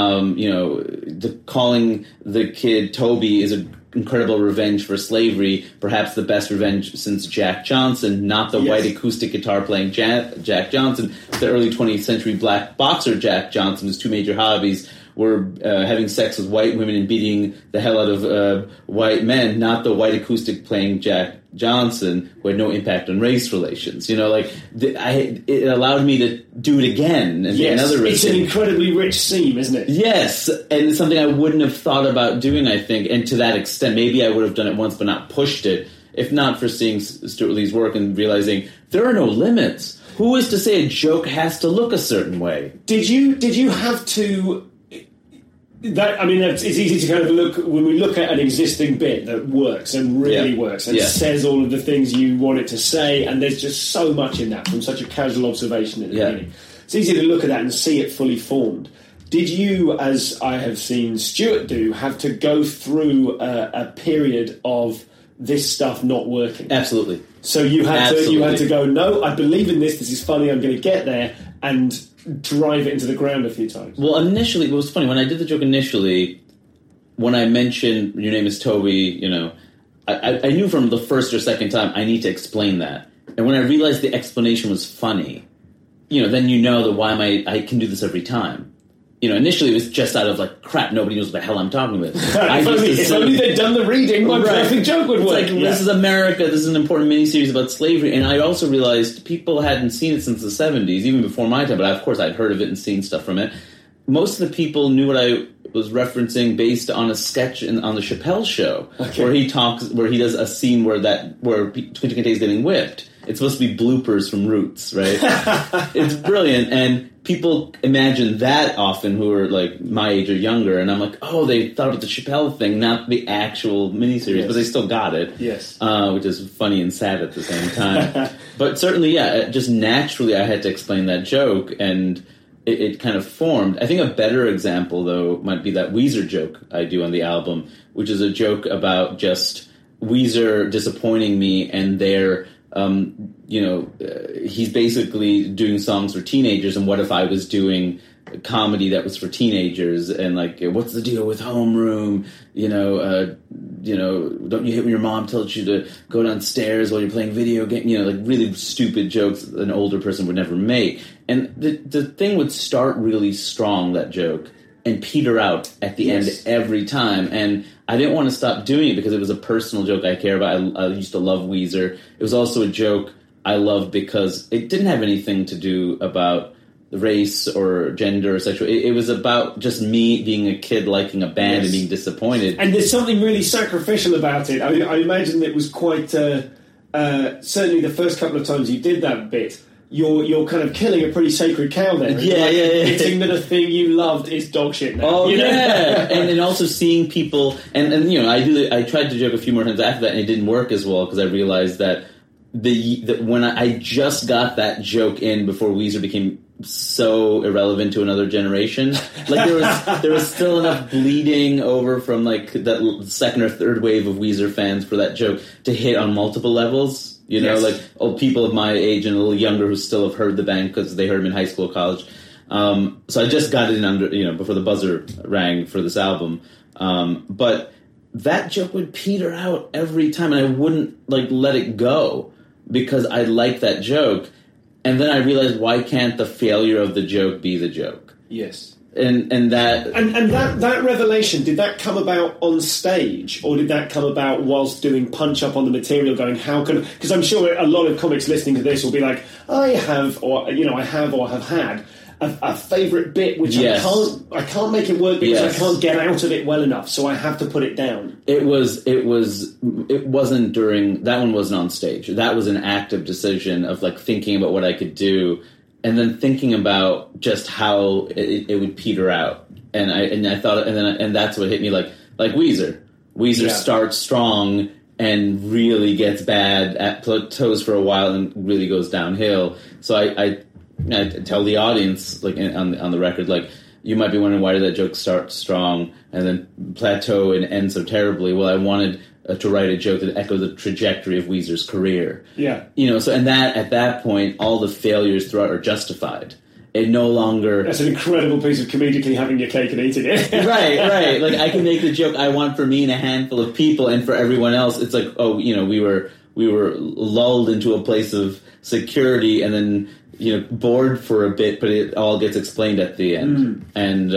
calling the kid Toby is an incredible revenge for slavery, perhaps the best revenge since Jack Johnson, not the white acoustic guitar playing Jack Johnson, the early 20th century black boxer Jack Johnson, whose two major hobbies were having sex with white women and beating the hell out of white men, not the white acoustic playing Jack Johnson, who had no impact on race relations. It allowed me to do it again and get another risk. It's an incredibly rich seam, isn't it? Yes, and it's something I wouldn't have thought about doing, I think, and to that extent, maybe I would have done it once but not pushed it, if not for seeing Stuart Lee's work and realizing there are no limits. Who is to say a joke has to look a certain way? Did you have to... it's easy to kind of look, when we look at an existing bit that works and really works and says all of the things you want it to say, and there's just so much in that from such a casual observation at the beginning. It's easy to look at that and see it fully formed. Did you, as I have seen Stuart do, have to go through a period of this stuff not working? Absolutely. So you had to go, "No, I believe in this is funny, I'm going to get there," and drive it into the ground a few times. Well, initially, it was funny. When I did the joke initially, when I mentioned "Your name is Toby," I knew from the first or second time I need to explain that. And when I realized the explanation was funny, then that why I can do this every time. Initially it was just out of like, crap, nobody knows what the hell I'm talking about. If only they'd done the reading, my perfect joke would work. This is America, this is an important miniseries about slavery, and I also realized people hadn't seen it since the 70s, even before my time, but of course I'd heard of it and seen stuff from it. Most of the people knew what I was referencing based on a sketch on the Chappelle Show, where he does a scene where Kunta Kinte is getting whipped. It's supposed to be bloopers from Roots, right? It's brilliant, and people imagine that often who are like my age or younger, and I'm like, oh, they thought about the Chappelle thing, not the actual miniseries, but they still got it. Yes. Which is funny and sad at the same time. But certainly, just naturally I had to explain that joke, and it kind of formed. I think a better example, though, might be that Weezer joke I do on the album, which is a joke about just Weezer disappointing me, and their... he's basically doing songs for teenagers, and what if I was doing a comedy that was for teenagers, and like, what's the deal with homeroom? Don't you hate when your mom tells you to go downstairs while you're playing video game? Like really stupid jokes an older person would never make. And the thing would start really strong, that joke, and peter out at the end every time. And I didn't want to stop doing it because it was a personal joke I care about. I used to love Weezer. It was also a joke I loved because it didn't have anything to do about race or gender or sexual. It was about just me being a kid liking a band and being disappointed. And there's something really sacrificial about it. I imagine it was quite... certainly the first couple of times you did that bit... You're kind of killing a pretty sacred cow there. Yeah. Admitting that a thing you loved is dog shit now. Oh, yeah. and then also seeing people... And I tried to joke a few more times after that, and it didn't work as well, because I realized that when I just got that joke in before Weezer became so irrelevant to another generation, like there was still enough bleeding over from like that second or third wave of Weezer fans for that joke to hit on multiple levels. Like old people of my age and a little younger who still have heard the band because they heard him in high school or college. So I just got it in before the buzzer rang for this album. But that joke would peter out every time, and I wouldn't let it go because I liked that joke. And then I realized, why can't the failure of the joke be the joke? Yes. And that revelation, did that come about on stage, or did that come about whilst doing punch up on the material, going, how can... Because I'm sure a lot of comics listening to this will be like, I have had a favourite bit which I can't make it work because I can't get out of it well enough, so I have to put it down. It wasn't during... That one wasn't on stage. That was an active decision of thinking about what I could do, and then thinking about just how it would peter out, and I thought, and that's what hit me, like Weezer. Weezer starts strong and really gets bad at plateaus for a while and really goes downhill. So I tell the audience, on the record, you might be wondering, why did that joke start strong and then plateau and end so terribly? Well, I wanted to write a joke that echoed the trajectory of Weezer's career. Yeah. So and that at that point, all the failures throughout are justified. It no longer... That's an incredible piece of comedically having your cake and eating it. Right. I can make the joke I want for me and a handful of people, and for everyone else, it's like, we were lulled into a place of security and then, bored for a bit, but it all gets explained at the end. And,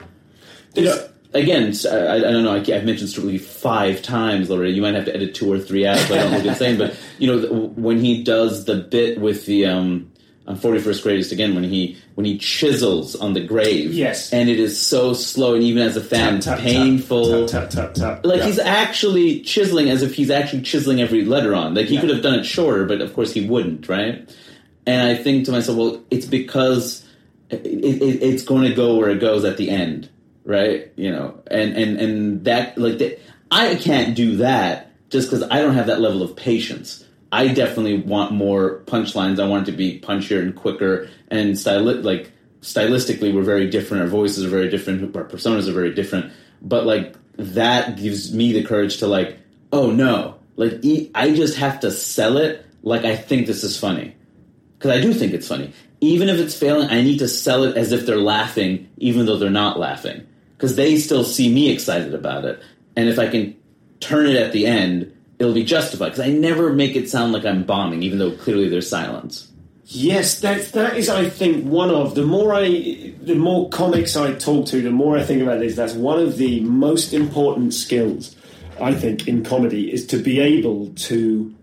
again, I don't know, I've mentioned Strictly 5 times already. You might have to edit 2 or 3 out so I don't look insane. But, when he does the bit with the... on 41st Greatest Again, when he chisels on the grave, and it is so slow, and even as a fan, painful. He's actually chiseling as if he's actually chiseling every letter on. He could have done it shorter, but of course he wouldn't, right? And I think to myself, well, it's because it's going to go where it goes at the end, right? And that I can't do that just because I don't have that level of patience. I definitely want more punchlines. I want it to be punchier and quicker. And stylistically, we're very different. Our voices are very different. Our personas are very different. But that gives me the courage to oh no, I just have to sell it like I think this is funny, because I do think it's funny. Even if it's failing, I need to sell it as if they're laughing, even though they're not laughing, because they still see me excited about it. And if I can turn it at the end, it'll be justified, because I never make it sound like I'm bombing, even though clearly there's silence. Yes, that is, I think, one of the more comics I talk to, the more I think about this. That's one of the most important skills, I think, in comedy, is to be able to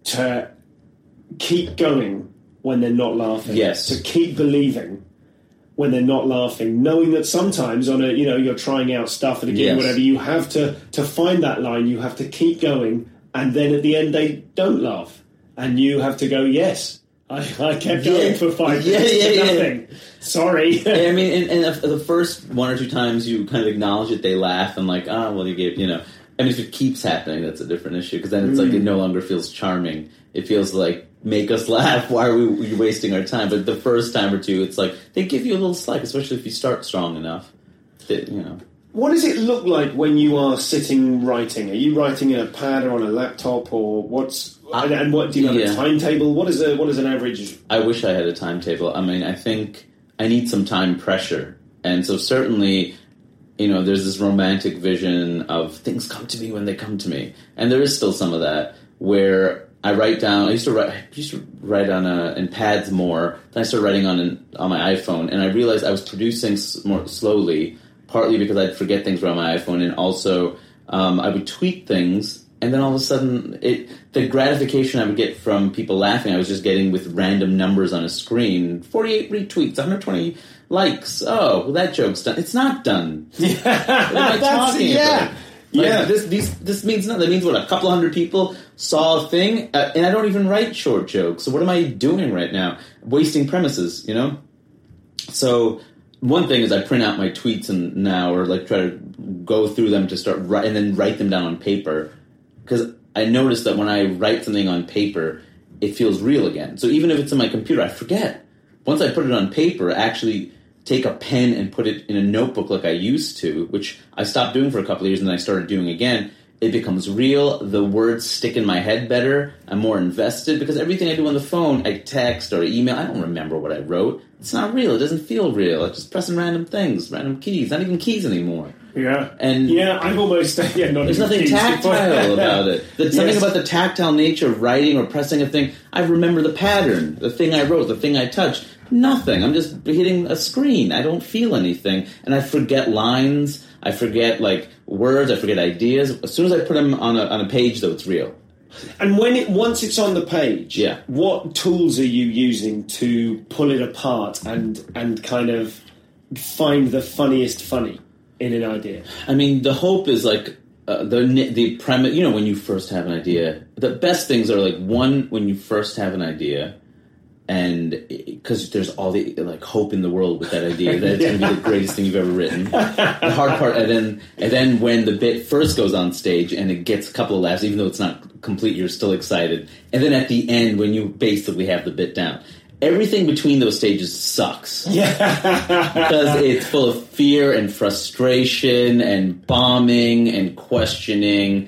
keep going when they're not laughing. Yes, to keep believing when they're not laughing, knowing that sometimes on a, you're trying out stuff at a gig or whatever, you have to find that line, you have to keep going, and then at the end they don't laugh. And you have to go, yes, I kept going for 5 minutes to nothing. Sorry. I mean, and the first 1 or 2 times you kind of acknowledge it, they laugh, and like, you gave, I mean, if it keeps happening, that's a different issue, because then it's like it no longer feels charming. It feels like, make us laugh, why are we wasting our time? But the first time or two, it's like, they give you a little slack, especially if you start strong enough. That, What does it look like when you are sitting writing? Are you writing in a pad or on a laptop, or what's... and what do you have a timetable? What is an average... I wish I had a timetable. I mean, I think I need some time pressure. And so certainly... there's this romantic vision of things come to me when they come to me. And there is still some of that, where I write down... I used to write on in pads more. Then I started writing on my iPhone, and I realized I was producing more slowly, partly because I'd forget things around my iPhone, and also I would tweet things, and then all of a sudden, the gratification I would get from people laughing, I was just getting with random numbers on a screen. 48 retweets, 120... likes. Oh, well, that joke's done. It's not done. What am I talking about? This means nothing. That means what? A couple hundred people saw a thing, and I don't even write short jokes. So what am I doing right now? Wasting premises, So one thing is I print out my tweets or like try to go through them to start and then write them down on paper, because I noticed that when I write something on paper, it feels real again. So even if it's in my computer, I forget. Once I put it on paper, I actually take a pen and put it in a notebook like I used to, which I stopped doing for a couple of years and then I started doing again. It becomes real. The words stick in my head better. I'm more invested, because everything I do on the phone, I text or email, I don't remember what I wrote. It's not real. It doesn't feel real. I'm just pressing random things, random keys, not even keys anymore. Yeah. And I've almost... there's nothing tactile about it. There's something about the tactile nature of writing or pressing a thing. I remember the pattern, the thing I wrote, the thing I touched. Nothing. I'm just hitting a screen. I don't feel anything. And I forget lines. I forget, words. I forget ideas. As soon as I put them on a page, though, it's real. And once it's on the page, what tools are you using to pull it apart and kind of find the funniest funny in an idea? I mean, the hope is the premise. When you first have an idea, the best things are one, when you first have an idea, and because there's all the hope in the world with that idea that it's going to be the greatest thing you've ever written. The hard part, and then when the bit first goes on stage and it gets a couple of laughs, even though it's not complete, you're still excited. And then at the end, when you basically have the bit down, everything between those stages sucks. Because it's full of fear and frustration and bombing and questioning.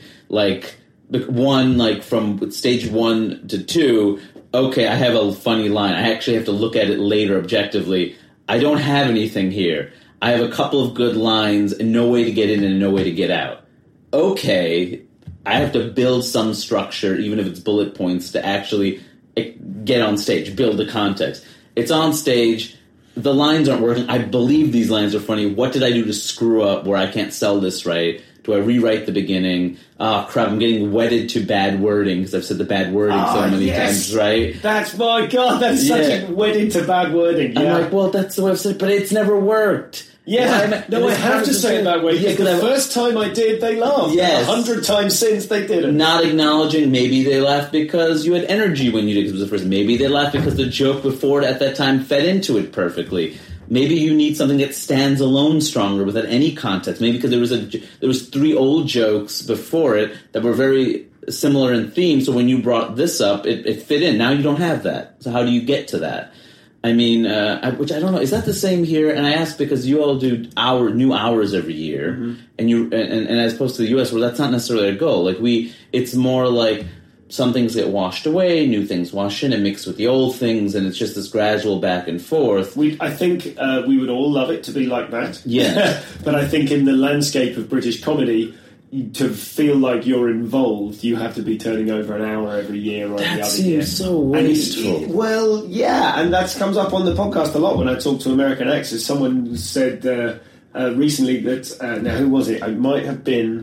From stage 1 to 2. Okay, I have a funny line. I actually have to look at it later objectively. I don't have anything here. I have a couple of good lines and no way to get in and no way to get out. Okay, I have to build some structure, even if it's bullet points, to actually get on stage, build the context. It's on stage. The lines aren't working. I believe these lines are funny. What did I do to screw up where I can't sell this right? Do I rewrite the beginning? Oh, crap, I'm getting wedded to bad wording because I've said the bad wording so many times, right? That's, my God, that's such a wedded to bad wording. I'm like, well, that's the way I've said it, but it's never worked. Yeah, I have to say it that way. Because the first time I did, they laughed. Yes. 100 times since, they didn't. Not acknowledging, maybe they laughed because you had energy when you did it, because it was the first. Maybe they laughed because the joke before it at that time fed into it perfectly. Maybe you need something that stands alone stronger without any context. Maybe because there was 3 old jokes before it that were very similar in theme, so when you brought this up, it fit in. Now you don't have that. So how do you get to that? I mean, which I don't know. Is that the same here? And I ask because you all do new hours every year, and as opposed to the U.S., where that's not necessarily a goal. It's more like some things get washed away, new things wash in and mix with the old things, and it's just this gradual back and forth. I think we would all love it to be like that. Yeah. But I think in the landscape of British comedy, to feel like you're involved, you have to be turning over an hour every year or every other year. That seems so wasteful. Well, yeah, and that comes up on the podcast a lot when I talk to American actors. Someone said recently that, now who was it? It might have been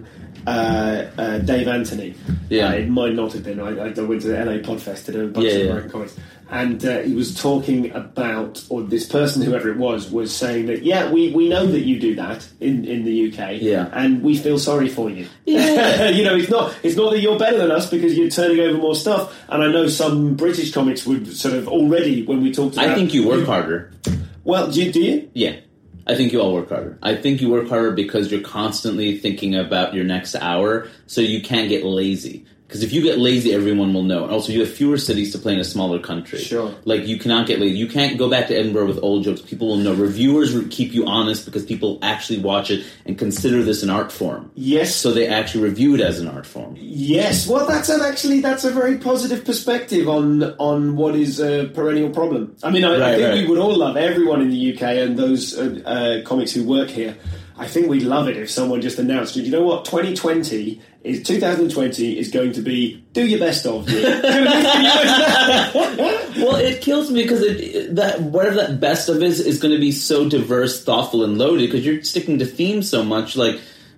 Dave Anthony. Yeah. It might not have been. I went to the LA Podfest to do a bunch of American comics. And he was talking about, or this person, whoever it was saying that, we know that you do that in the UK, and we feel sorry for you. Yeah. It's not that you're better than us because you're turning over more stuff. And I know some British comics would sort of already, when we talked about... I think you work harder. Well, do you? Yeah. I think you all work harder. I think you work harder because you're constantly thinking about your next hour, so you can't get lazy. Because if you get lazy, everyone will know. And also, you have fewer cities to play in a smaller country. Sure. Like, you cannot get lazy. You can't go back to Edinburgh with old jokes. People will know. Reviewers keep you honest because people actually watch it and consider this an art form. Yes. So they actually review it as an art form. Yes. Well, that's a very positive perspective on what is a perennial problem. I mean, I think we would all love, everyone in the UK and those comics who work here, I think we'd love it if someone just announced, you know what, 2020 is going to be do your best of you. Well, it kills me because whatever that best of is going to be so diverse, thoughtful, and loaded because you're sticking to themes so much. Like,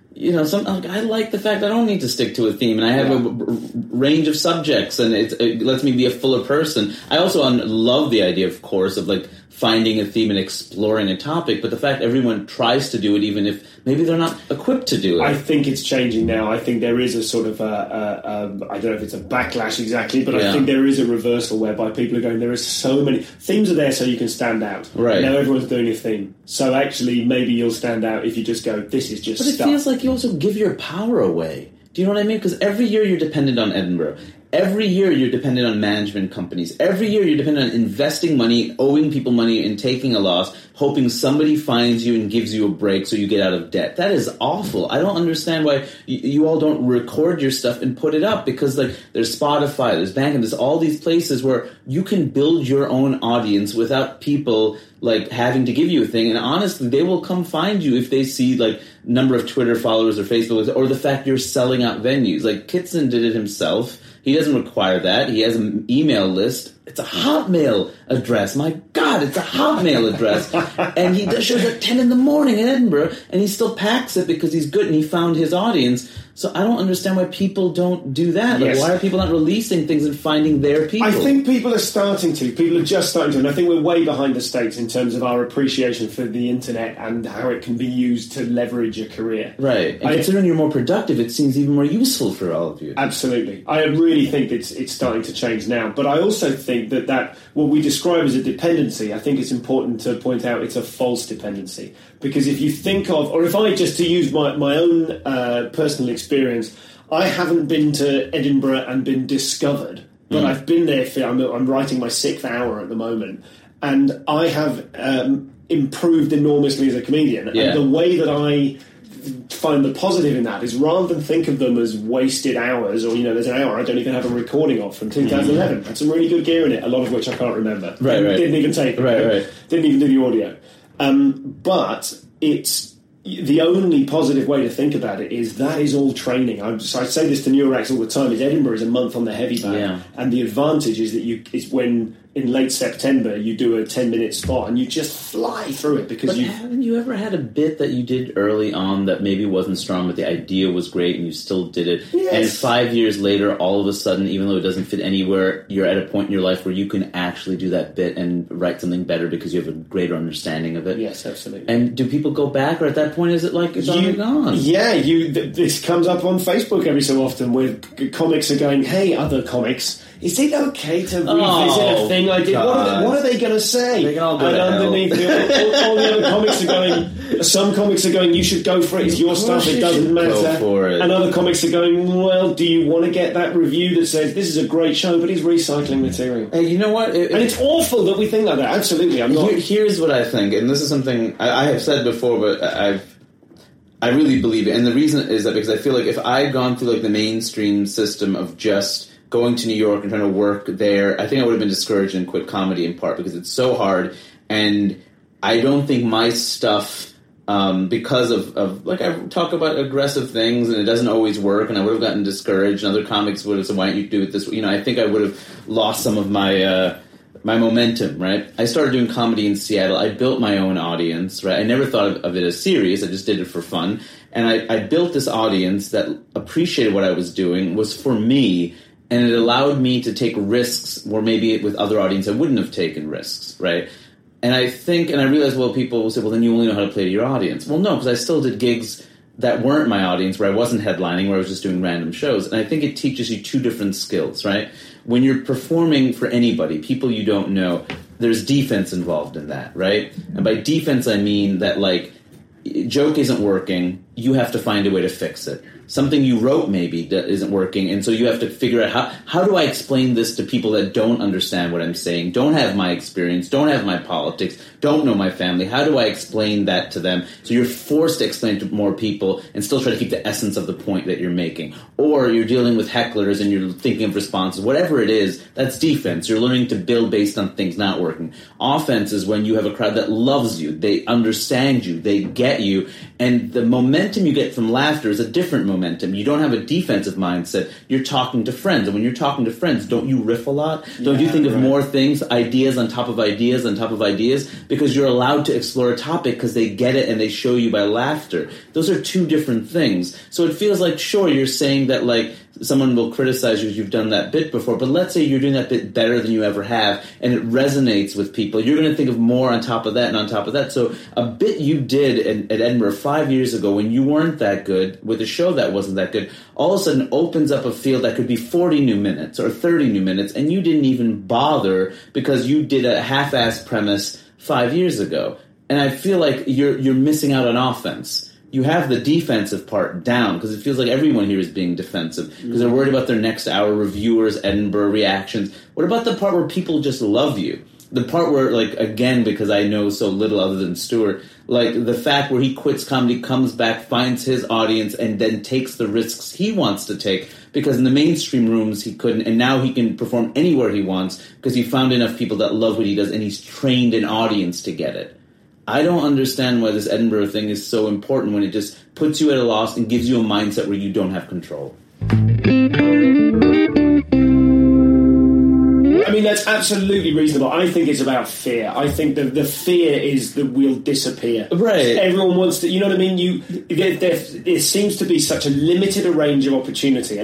I like the fact I don't need to stick to a theme, and I have a range of subjects, and it lets me be a fuller person. I also love the idea, of course, of like finding a theme and exploring a topic, but the fact everyone tries to do it, even if maybe they're not equipped to do it. I think it's changing now. I think there is a sort of I don't know if it's a backlash exactly, but I think there is a reversal whereby people are going, there are so many themes are there so you can stand out. Right. Now everyone's doing a theme. So actually maybe you'll stand out if you just go, this is just stuff. But it feels like you also give your power away. Do you know what I mean? Because every year you're dependent on Edinburgh. Every year you're dependent on management companies. Every year you're dependent on investing money, owing people money, and taking a loss, hoping somebody finds you and gives you a break so you get out of debt. That is awful. I don't understand why you all don't record your stuff and put it up, because like there's Spotify, there's Bandcamp, there's all these places where you can build your own audience without people like having to give you a thing. And honestly, they will come find you if they see like number of Twitter followers or Facebook, or the fact you're selling out venues. Like Kitson did it himself. He doesn't require that. He has an email list. It's a Hotmail address. My God, it's a Hotmail address. And he does shows at 10 in the morning in Edinburgh, and he still packs it because he's good and he found his audience. So I don't understand why people don't do that. Like, why are people not releasing things and finding their people? I think people are starting to. People are just starting to. And I think we're way behind the States in terms of our appreciation for the internet and how it can be used to leverage a career. Right. And considering you're more productive, it seems even more useful for all of you. Absolutely. I really think it's starting to change now. But I also think that what we describe as a dependency, I think it's important to point out it's a false dependency. Because if you think of, or if I just to use my own personal experience, I haven't been to Edinburgh and been discovered, but I've been there I'm writing my 6th hour at the moment, and I have improved enormously as a comedian. Yeah. And the way that I find the positive in that is, rather than think of them as wasted hours, or there's an hour I don't even have a recording of from 2011. Had some really good gear in it, a lot of which I can't remember. Right. Didn't even take it. Right. Didn't even do the audio. But it's the only positive way to think about it is that is all training. I say this to new acts all the time. Is Edinburgh is a month on the heavy bag, and the advantage is that is when in late September you do a 10-minute spot and you just fly through it because haven't you ever had a bit that you did early on that maybe wasn't strong, but the idea was great and you still did it? Yes. And 5 years later, all of a sudden, even though it doesn't fit anywhere, you're at a point in your life where you can actually do that bit and write something better because you have a greater understanding of it. Yes, absolutely. And do people go back, or at that point is it like it's already gone? Yeah, this comes up on Facebook every so often where comics are going, hey, other comics, is it okay to revisit a thing I did? What are they going to say? They can all go and underneath all the other comics are going, some comics are going, you should go for it, it's your stuff, it doesn't matter. Go for it. And other comics are going, well, do you want to get that review that says this is a great show, but he's recycling material? Hey, you know what? And it's awful that we think like that. Absolutely, I'm not. Here's what I think, and this is something I have said before, but I really believe it. And the reason is that because I feel like if I had gone through like the mainstream system of just going to New York and trying to work there, I think I would have been discouraged and quit comedy in part because it's so hard. And I don't think my stuff, because of like I talk about aggressive things and it doesn't always work, and I would have gotten discouraged, and other comics would have said, why don't you do it this way? I think I would have lost some of my my momentum, right? I started doing comedy in Seattle. I built my own audience, right? I never thought of it as serious. I just did it for fun. And I built this audience that appreciated what I was doing, was for me, and it allowed me to take risks where maybe with other audience I wouldn't have taken risks, right? And I realized, well, people will say, well, then you only know how to play to your audience. Well, no, because I still did gigs that weren't my audience, where I wasn't headlining, where I was just doing random shows. And I think it teaches you two different skills, right? When you're performing for anybody, people you don't know, there's defense involved in that, right? And by defense, I mean that, like, joke isn't working, you have to find a way to fix it. Something you wrote maybe that isn't working, and so you have to figure out how do I explain this to people that don't understand what I'm saying, don't have my experience, don't have my politics, don't know my family. How do I explain that to them? So you're forced to explain to more people and still try to keep the essence of the point that you're making. Or you're dealing with hecklers and you're thinking of responses. Whatever it is, that's defense. You're learning to build based on things not working. Offense is when you have a crowd that loves you, they understand you, they get you, and the momentum you get from laughter is a different momentum. You don't have a defensive mindset. You're talking to friends. And when you're talking to friends, don't you riff a lot? Don't you think of more things, ideas on top of ideas on top of ideas? Because you're allowed to explore a topic because they get it and they show you by laughter. Those are two different things. So it feels like, sure, you're saying that, like, someone will criticize you if you've done that bit before, but let's say you're doing that bit better than you ever have, and it resonates with people. You're going to think of more on top of that and on top of that. So a bit you did at Edinburgh 5 years ago when you weren't that good, with a show that wasn't that good, all of a sudden opens up a field that could be 40 new minutes or 30 new minutes, and you didn't even bother because you did a half-assed premise 5 years ago. And I feel like you're missing out on offense. You have the defensive part down because it feels like everyone here is being defensive because they're worried about their next hour, reviewers, Edinburgh reactions. What about the part where people just love you? The part where, like, again, because I know so little other than Stuart, like the fact where he quits comedy, comes back, finds his audience, and then takes the risks he wants to take because in the mainstream rooms he couldn't, and now he can perform anywhere he wants because he found enough people that love what he does and he's trained an audience to get it. I don't understand why this Edinburgh thing is so important when it just puts you at a loss and gives you a mindset where you don't have control. I mean, that's absolutely reasonable. I think it's about fear. I think the fear is that we'll disappear. Right. Everyone wants to, you know what I mean? There seems to be such a limited range of opportunity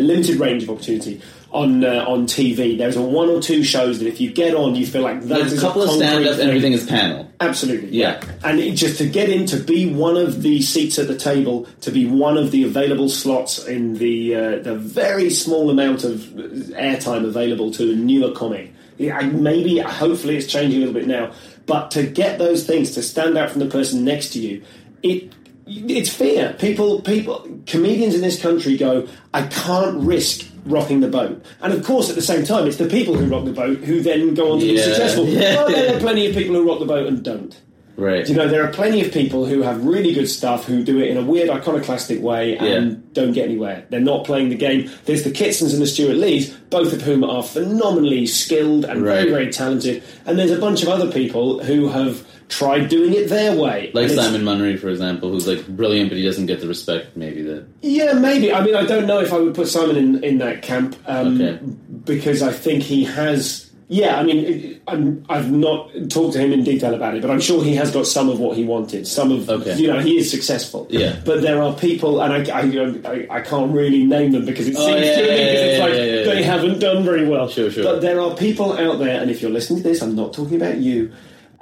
on TV. There's one or two shows that if you get on, you feel like that's a couple of stand-ups and everything is panel. Absolutely, yeah. And just to get in, to be one of the seats at the table, to be one of the available slots in the very small amount of airtime available to a newer comic. Maybe, hopefully, it's changing a little bit now. But to get those things, to stand out from the person next to you, it's fear. People, comedians in this country go, I can't risk rocking the boat. And of course, at the same time, it's the people who rock the boat who then go on to be successful. Well, there are plenty of people who rock the boat and don't. Right. You know, there are plenty of people who have really good stuff who do it in a weird, iconoclastic way and don't get anywhere. They're not playing the game. There's the Kitsons and the Stuart Lees, both of whom are phenomenally skilled and very, very talented. And there's a bunch of other people who have tried doing it their way. Like Simon Munnery, for example, who's like brilliant, but he doesn't get the respect maybe that... Yeah, maybe. I mean, I don't know if I would put Simon in that camp because I think he has... Yeah, I mean, I've not talked to him in detail about it, but I'm sure he has got some of what he wanted. You know, he is successful. Yeah. But there are people, and I can't really name them because it seems they haven't done very well. Sure. But there are people out there, and if you're listening to this, I'm not talking about you.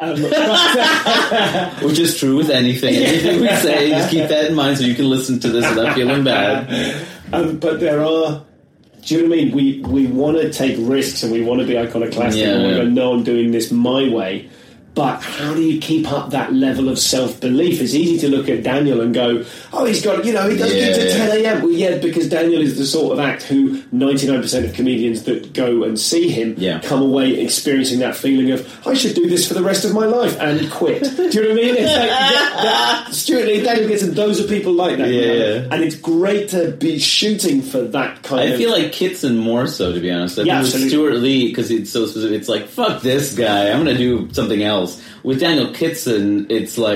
Which is true with anything. Anything we say, just keep that in mind so you can listen to this without feeling bad. But there are... Do you know what I mean? We want to take risks and we want to be iconoclastic and we go, no, I'm doing this my way. But how do you keep up that level of self-belief? It's easy to look at Daniel and go, oh, he's got, you know, he does gigs at 10 a.m. Well, yeah, because Daniel is the sort of act who 99% of comedians that go and see him come away experiencing that feeling of, I should do this for the rest of my life and quit. Do you know what I mean? It's like, Stuart Lee, Daniel Gibson, those are people like that. Yeah. And it's great to be shooting for that kind of... I feel like Kitson more so, to be honest. I think with Stuart Lee, because it's so specific, it's like, fuck this guy, I'm going to do something else. With Daniel Kitson, it's like,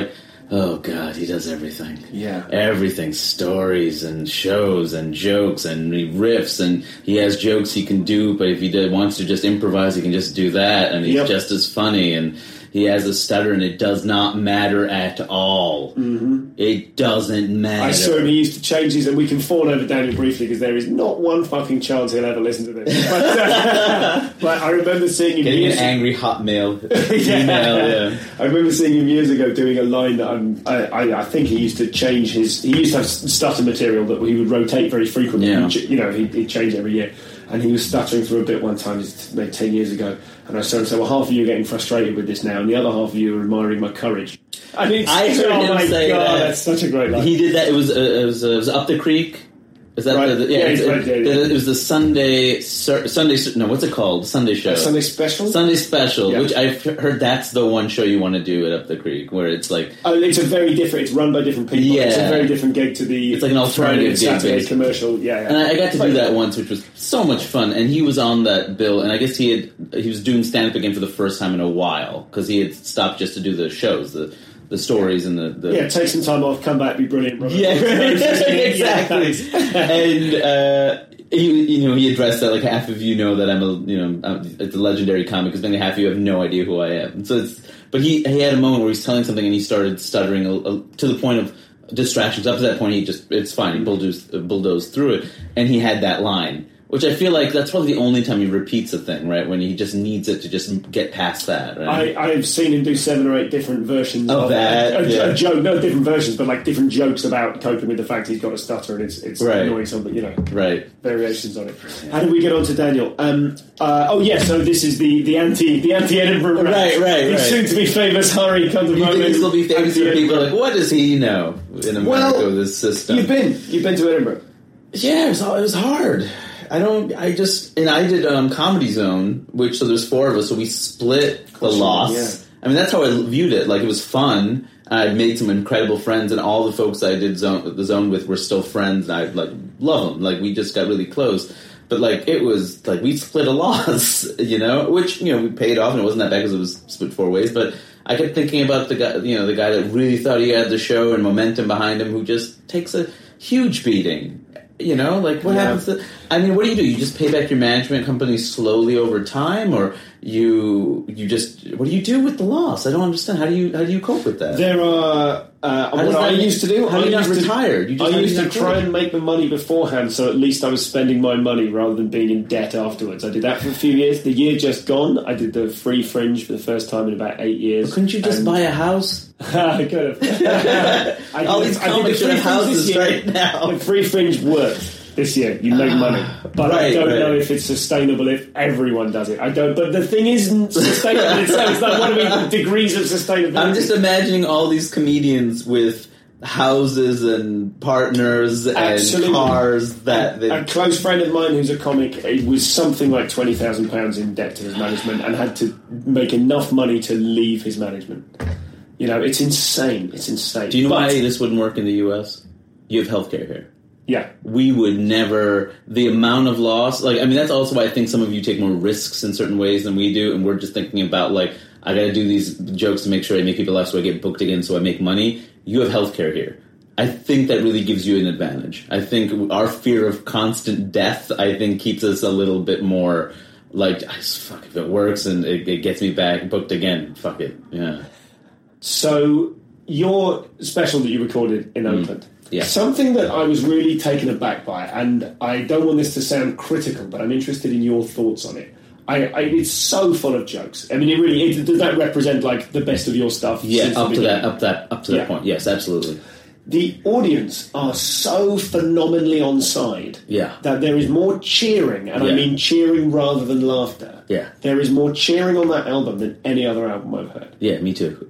Oh, God, he does everything. Yeah. Everything. Stories and shows and jokes and he riffs and he has jokes he can do, but if he wants to just improvise, he can just do that and he's just as funny and he has a stutter and it does not matter at all. Mm-hmm. It doesn't matter. I saw him, he used to change his, and we can fall over Daniel briefly because there is not one fucking chance he'll ever listen to this. But I remember seeing him getting an angry Hotmail email. Yeah. I remember seeing him years ago doing a line that I think he used to change his. He used to have stutter material that he would rotate very frequently. Yeah. He'd change every year. And he was stuttering through a bit one time, maybe 10 years ago. And I said, well, half of you are getting frustrated with this now, and the other half of you are admiring my courage. And I heard him say that. That's such a great line. He did that. It was Up the Creek. Is that right? It was the Sunday. No, what's it called? Sunday show. Sunday Special. Sunday Special, yeah. Which I've heard that's the one show you want to do at Up the Creek, where it's like it's a very different. It's run by different people. Yeah. It's a very different gig to the. It's like an alternative Saturday commercial. Yeah. And I got to do that once, which was so much fun. And he was on that bill, and I guess he was doing stand up again for the first time in a while because he had stopped just to do the shows, the stories and the take some time off, come back, be brilliant. Robert. Yeah, exactly. And he addressed that like half of you know that I'm it's a legendary comic because then half of you have no idea who I am. So but he had a moment where he's telling something and he started stuttering to the point of distractions. Up to that point, it's fine. He bulldozed through it, and he had that line. Which I feel like that's probably the only time he repeats a thing, right? When he just needs it to just get past that, right? I've seen him do 7 or 8 different versions of that. A joke, no different versions, but like different jokes about coping with the fact he's got a stutter and it's right. annoying somebody, right? Variations on it. How did we get on to Daniel? So this is the anti-Edinburgh right. soon to be famous Hari Kondabolu. You think this will be famous for people like, what does he know in America with this system? You've been to Edinburgh. Yeah, it was hard. I did Comedy Zone, so there's 4 of us, so we split the loss. Yeah. I mean, that's how I viewed it. Like, it was fun. I made some incredible friends, and all the folks I did the Zone with were still friends, and I love them. Like, we just got really close. But it was like we split a loss, which we paid off, and it wasn't that bad because it was split 4 ways. But I kept thinking about the guy, the guy that really thought he had the show and momentum behind him, who just takes a huge beating. What happens to... I mean, what do? You just pay back your management company slowly over time, or you just... What do you do with the loss? I don't understand. How do you cope with that? There are... I used to do... How do you not retire? I used to try and make the money beforehand, so at least I was spending my money rather than being in debt afterwards. I did that for a few years. The year just gone, I did the free Fringe for the first time in about 8 years. But couldn't you just buy a house? I could have. All these comics should have houses right now. The free Fringe worked this year. You make money. But I don't know if it's sustainable if everyone does it. I don't. But the thing isn't sustainable itself. It's like, what are the degrees of sustainability? I'm just imagining all these comedians with houses and partners and cars that... A close friend of mine who's a comic, it was something like £20,000 in debt to his management and had to make enough money to leave his management. It's insane. It's insane. Do you know why this wouldn't work in the US? You have healthcare here. Yeah. We would never... The amount of loss... that's also why I think some of you take more risks in certain ways than we do, and we're just thinking about, I got to do these jokes to make sure I make people laugh so I get booked again so I make money. You have healthcare here. I think that really gives you an advantage. I think our fear of constant death, keeps us a little bit more fuck, if it works and it gets me back booked again, fuck it. Yeah. So, your special that you recorded in Oakland, yeah. Something that I was really taken aback by, and I don't want this to sound critical, but I'm interested in your thoughts on it. It's so full of jokes. I mean, does that represent the best of your stuff? Yeah, up to that point. Yes, absolutely. The audience are so phenomenally on side that there is more cheering, and I mean cheering rather than laughter. Yeah. There is more cheering on that album than any other album I've heard. Yeah, me too.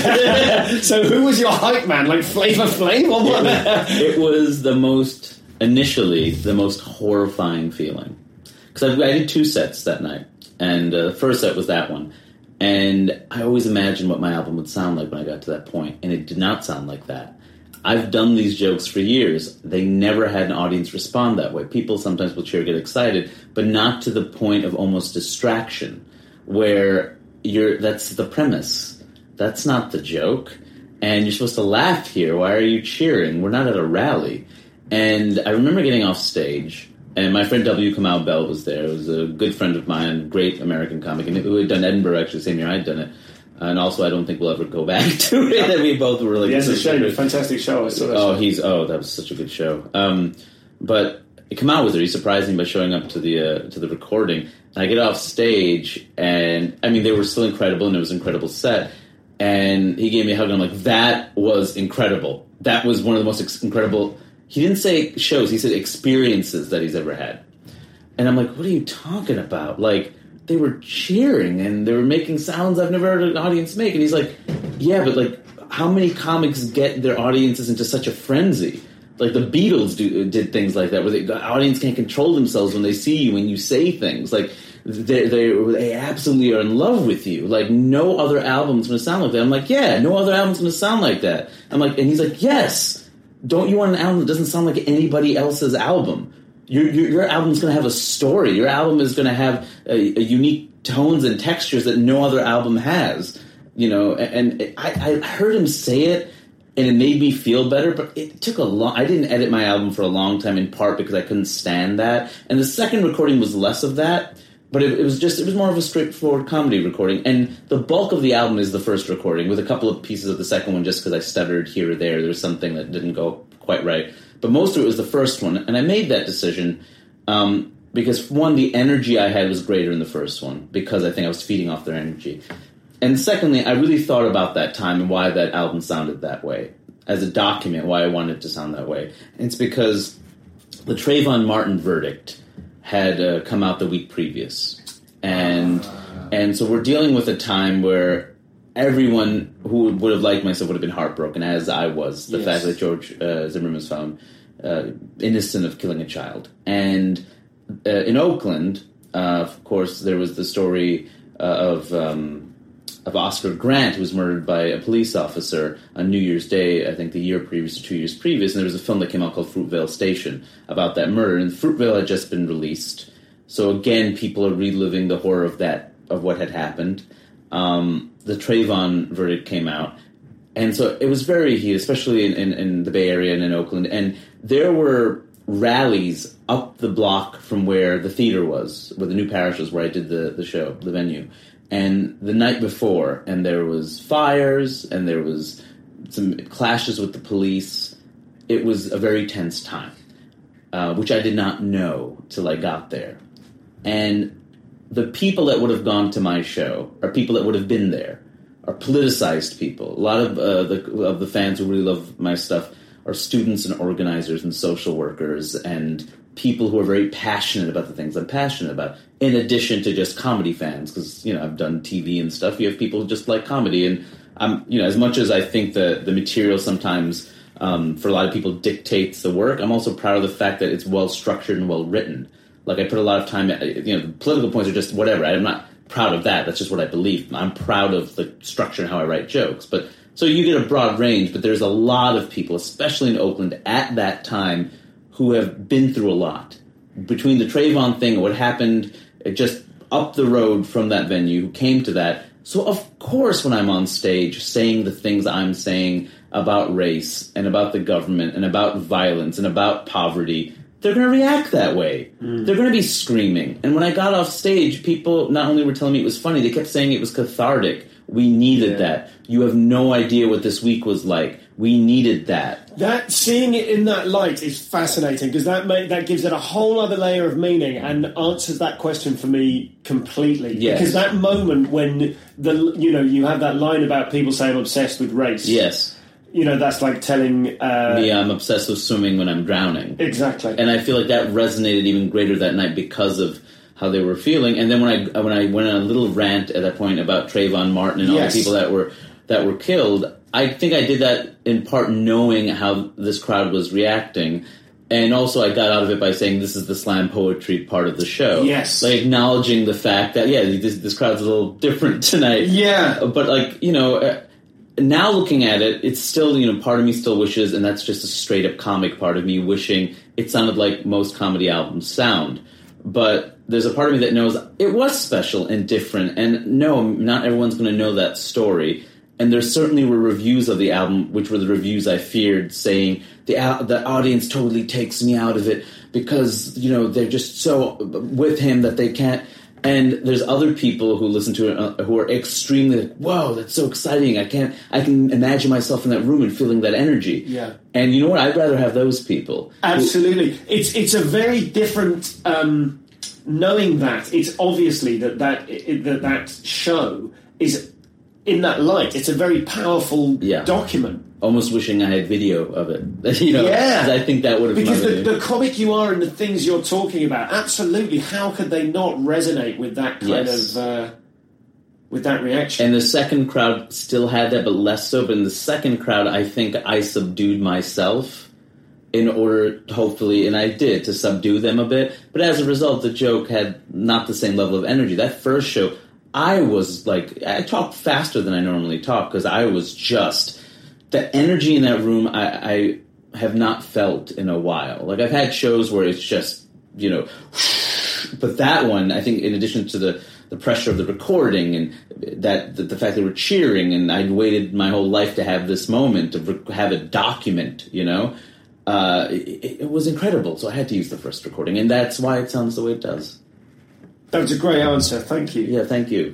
So who was your hype man? Flavor Flav? Or what? It was initially the most horrifying feeling. Because I did 2 sets that night, and the first set was that one. And I always imagined what my album would sound like when I got to that point, and it did not sound like that. I've done these jokes for years. They never had an audience respond that way. People sometimes will cheer, get excited, but not to the point of almost distraction, where that's the premise. That's not the joke. and you're supposed to laugh here. Why are you cheering? We're not at a rally. And I remember getting off stage, and my friend W. Kamau Bell was there. It was a good friend of mine, great American comic, and we had done Edinburgh actually the same year I'd done it. And also, I don't think we'll ever go back to it. And we both were like, "Yes, it's a shame. Fantastic show." I saw that. That was such a good show. But Kamau was there. He surprised me by showing up to the recording. And I get off stage, and I mean, they were still incredible, and it was an incredible set. And he gave me a hug, and I'm like, "That was incredible. That was one of the most incredible." He didn't say shows. He said experiences that he's ever had. And I'm like, "What are you talking about?" Like, they were cheering and they were making sounds I've never heard an audience make. And he's like, "Yeah, but like, how many comics get their audiences into such a frenzy? Like the Beatles did things like that, where the audience can't control themselves when they see you and you say things. Like they absolutely are in love with you. Like no other album's going to sound like that." I'm like, "Yeah, no other album's going to sound like that." I'm like, and he's like, "Yes. Don't you want an album that doesn't sound like anybody else's album? Your album's going to have a story. Your album is going to have a unique tones and textures that no other album has." You know, and I heard him say it, and it made me feel better, but it took a long... I didn't edit my album for a long time, in part because I couldn't stand that. And the second recording was less of that, but it was more of a straightforward comedy recording. And the bulk of the album is the first recording, with a couple of pieces of the second one just because I stuttered here or there. There was something that didn't go quite right. But most of it was the first one, and I made that decision because, one, the energy I had was greater in the first one, because I think I was feeding off their energy. And secondly, I really thought about that time and why that album sounded that way, as a document, why I wanted it to sound that way. And it's because the Trayvon Martin verdict had come out the week previous. And so we're dealing with a time where everyone who would have liked myself would have been heartbroken, as I was. The fact that George Zimmerman was found innocent of killing a child. And in Oakland, of course, there was the story of Oscar Grant, who was murdered by a police officer on New Year's Day, I think the year previous or 2 years previous. And there was a film that came out called Fruitvale Station about that murder. And Fruitvale had just been released. So again, people are reliving the horror of what had happened. The Trayvon verdict came out. And so it was very heated, especially in the Bay Area and in Oakland. And there were rallies up the block from where the theater was, where the New Parish was, where I did the show, the venue. And the night before, and there was fires, and there was some clashes with the police. It was a very tense time, which I did not know till I got there. And the people that would have gone to my show are people that would have been there, are politicized people. A lot of the fans who really love my stuff are students and organizers and social workers and people who are very passionate about the things I'm passionate about, in addition to just comedy fans, because, you know, I've done TV and stuff. You have people who just like comedy, and as much as I think the material sometimes for a lot of people dictates the work, I'm also proud of the fact that it's well structured and well written. Like, I put a lot of time, the political points are just whatever. I'm not proud of that. That's just what I believe. I'm proud of the structure and how I write jokes. But so you get a broad range, but there's a lot of people, especially in Oakland at that time, who have been through a lot. Between the Trayvon thing and what happened just up the road from that venue, who came to that. So, of course, when I'm on stage saying the things I'm saying about race and about the government and about violence and about poverty, they're going to react that way. They're going to be screaming. And when I got off stage, people not only were telling me it was funny, they kept saying it was cathartic. We needed that. You have no idea what this week was like. We needed that. That seeing it in that light is fascinating, because that gives it a whole other layer of meaning and answers that question for me completely. Yes. Because that moment when you have that line about people saying I'm obsessed with race. Yes. That's like telling me I'm obsessed with swimming when I'm drowning. Exactly. And I feel like that resonated even greater that night because of how they were feeling. And then when I went on a little rant at that point about Trayvon Martin and all the people that were killed, I think I did that in part knowing how this crowd was reacting. And also I got out of it by saying this is the slam poetry part of the show. Yes. Like acknowledging the fact that, this crowd's a little different tonight. Yeah. But now looking at it, it's still, part of me still wishes, and that's just a straight up comic part of me wishing it sounded like most comedy albums sound. But there's a part of me that knows it was special and different, and no, not everyone's going to know that story. And there certainly were reviews of the album, which were the reviews I feared, saying the audience totally takes me out of it because, you know, they're just so with him that they can't. And there's other people who listen to it who are extremely like, whoa, that's so exciting. I can imagine myself in that room and feeling that energy. Yeah. And you know what? I'd rather have those people. Absolutely. It's a very different, knowing that, it's obviously that show is in that light. It's a very powerful document. Almost wishing I had video of it. You know, yeah. 'cause I think that would have because the comic you are and the things you're talking about, absolutely. How could they not resonate with that kind of with that reaction? And the second crowd still had that, but less so. But in the second crowd, I think I subdued myself in order, hopefully, and I did, to subdue them a bit. But as a result, the joke had not the same level of energy. That first show, I was like, I talked faster than I normally talk because I was just. The energy in that room, I have not felt in a while. Like, I've had shows where it's just, you know, but that one, I think, in addition to the pressure of the recording and that the fact that we're cheering, and I'd waited my whole life to have this moment, to have a document, you know, it was incredible. So I had to use the first recording, and that's why it sounds the way it does. That was a great answer. Thank you. Yeah, thank you.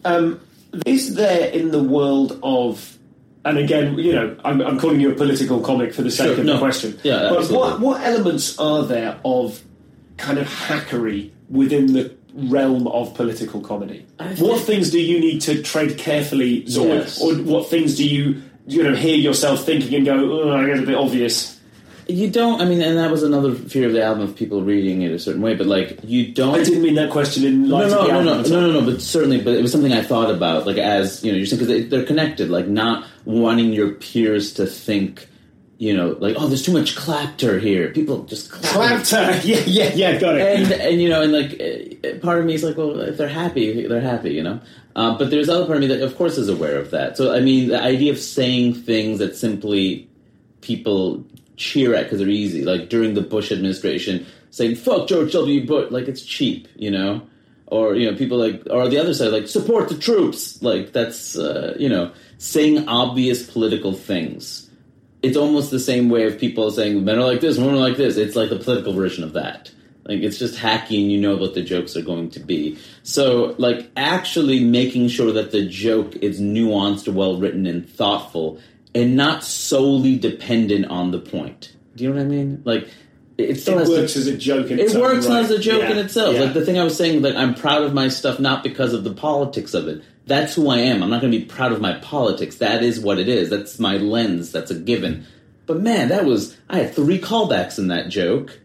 Is there in the world of... And again, you know, I'm calling you a political comic for the sake of the question. Yeah, but absolutely. what elements are there of kind of hackery within the realm of political comedy? What things do you need to tread carefully, or what things do you hear yourself thinking and go, oh, I guess a bit obvious? You don't, I mean, and that was another fear of the album, of people reading it a certain way, but, like, you don't... I didn't mean that question in light of the album. No, but certainly, but it was something I thought about, like, as, you know, you're saying, because they're connected, like, not wanting your peers to think, you know, like, oh, there's too much clapter here. People just clapter! Yeah, got it. And you know, and, like, part of me is like, well, if they're happy, you know? But there's other part of me that, of course, is aware of that. So, I mean, the idea of saying things that simply people... cheer at because they're easy, like during the Bush administration saying fuck George W. Bush, like it's cheap, you know, or you know, people like, or the other side, like support the troops, like that's you know, saying obvious political things. It's almost the same way of people saying men are like this, women are like this. It's like the political version of that. Like, it's just hacky and you know what the jokes are going to be. So, like, actually making sure that the joke is nuanced, well written, and thoughtful, and not solely dependent on the point. Do you know what I mean? Like, it works as a joke in itself. It works as a joke in itself. Yeah. Like, the thing I was saying, like, I'm proud of my stuff not because of the politics of it. That's who I am. I'm not going to be proud of my politics. That is what it is. That's my lens. That's a given. But, man, I had 3 callbacks in that joke.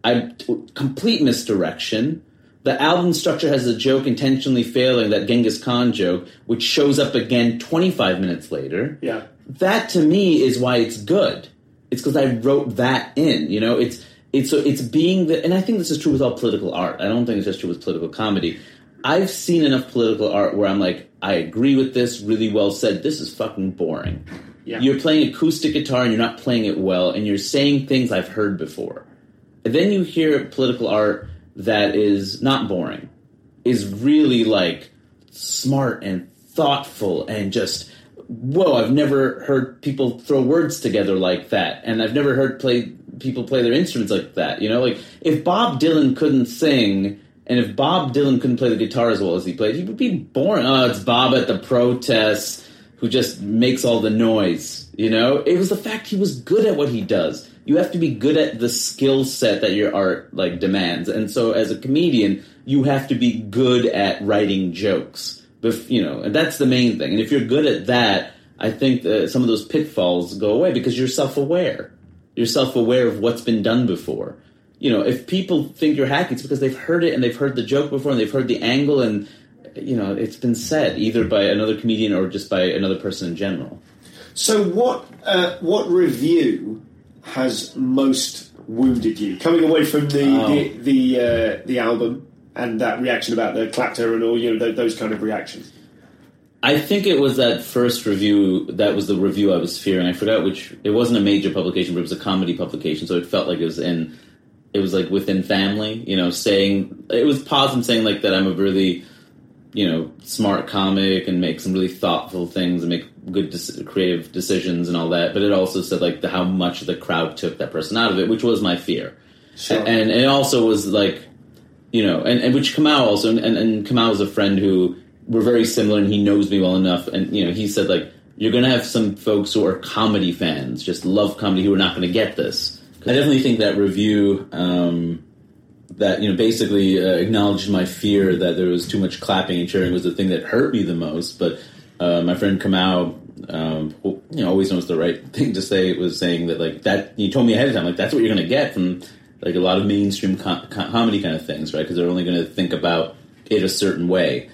Complete misdirection. The album structure has a joke intentionally failing, that Genghis Khan joke, which shows up again 25 minutes later. Yeah. That, to me, is why it's good. It's because I wrote that in, you know? It's being the... And I think this is true with all political art. I don't think it's just true with political comedy. I've seen enough political art where I'm like, I agree with this, really well said. This is fucking boring. Yeah. You're playing acoustic guitar and you're not playing it well, and you're saying things I've heard before. And then you hear political art that is not boring, is really, like, smart and thoughtful and just... Whoa, I've never heard people throw words together like that, and I've never heard people play their instruments like that, you know? Like, if Bob Dylan couldn't sing, and if Bob Dylan couldn't play the guitar as well as he played, he would be boring. Oh, it's Bob at the protests who just makes all the noise, you know? It was the fact he was good at what he does. You have to be good at the skill set that your art, like, demands. And so, as a comedian, you have to be good at writing jokes. You know, and that's the main thing. And if you're good at that, I think some of those pitfalls go away because you're self-aware. You're self-aware of what's been done before. You know, if people think you're hacky, it's because they've heard it and they've heard the joke before and they've heard the angle and, you know, it's been said either by another comedian or just by another person in general. So what review has most wounded you? Coming away from the album... And that reaction about the clapter and all, you know, those kind of reactions. I think it was that first review, that was the review I was fearing. I forgot which, it wasn't a major publication, but it was a comedy publication, so it felt like it was like within family, you know, saying, it was positive saying like that I'm a really smart comic and make some really thoughtful things and make good creative decisions and all that. But it also said like how much the crowd took that person out of it, which was my fear. Sure. And it also was like, and which Kamau also, and Kamau is a friend who we're very similar, and he knows me well enough. And, he said, like, you're going to have some folks who are comedy fans, just love comedy, who are not going to get this. I definitely think that review that, basically acknowledged my fear that there was too much clapping and cheering was the thing that hurt me the most. But my friend Kamau, who, always knows the right thing to say, was saying that, like, that he told me ahead of time, like, that's what you're going to get from, like, a lot of mainstream comedy kind of things, right? Because they're only going to think about it a certain way.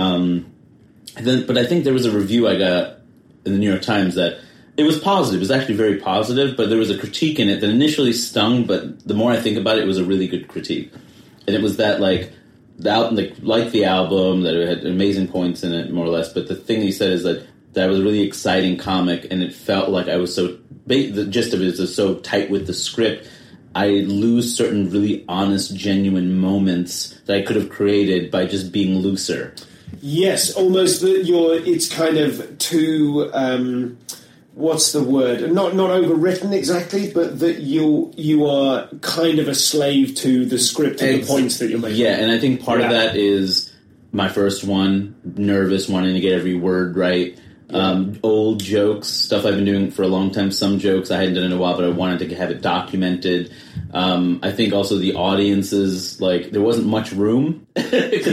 But I think there was a review I got in the New York Times that it was positive. It was actually very positive, but there was a critique in it that initially stung, but the more I think about it, it was a really good critique. And it was that, like the album, that it had amazing points in it, more or less, but the thing he said is that was a really exciting comic, and it felt like I was the gist of it is so tight with the script, I lose certain really honest, genuine moments that I could have created by just being looser. Yes, almost that it's kind of too, what's the word? Not overwritten exactly, but that you are kind of a slave to the script and the points that you're making. Yeah, and I think part of that is my first one, nervous, wanting to get every word right. Old jokes, stuff I've been doing for a long time. Some jokes I hadn't done in a while, but I wanted to have it documented. I think also the audiences, like, there wasn't much room. Sure.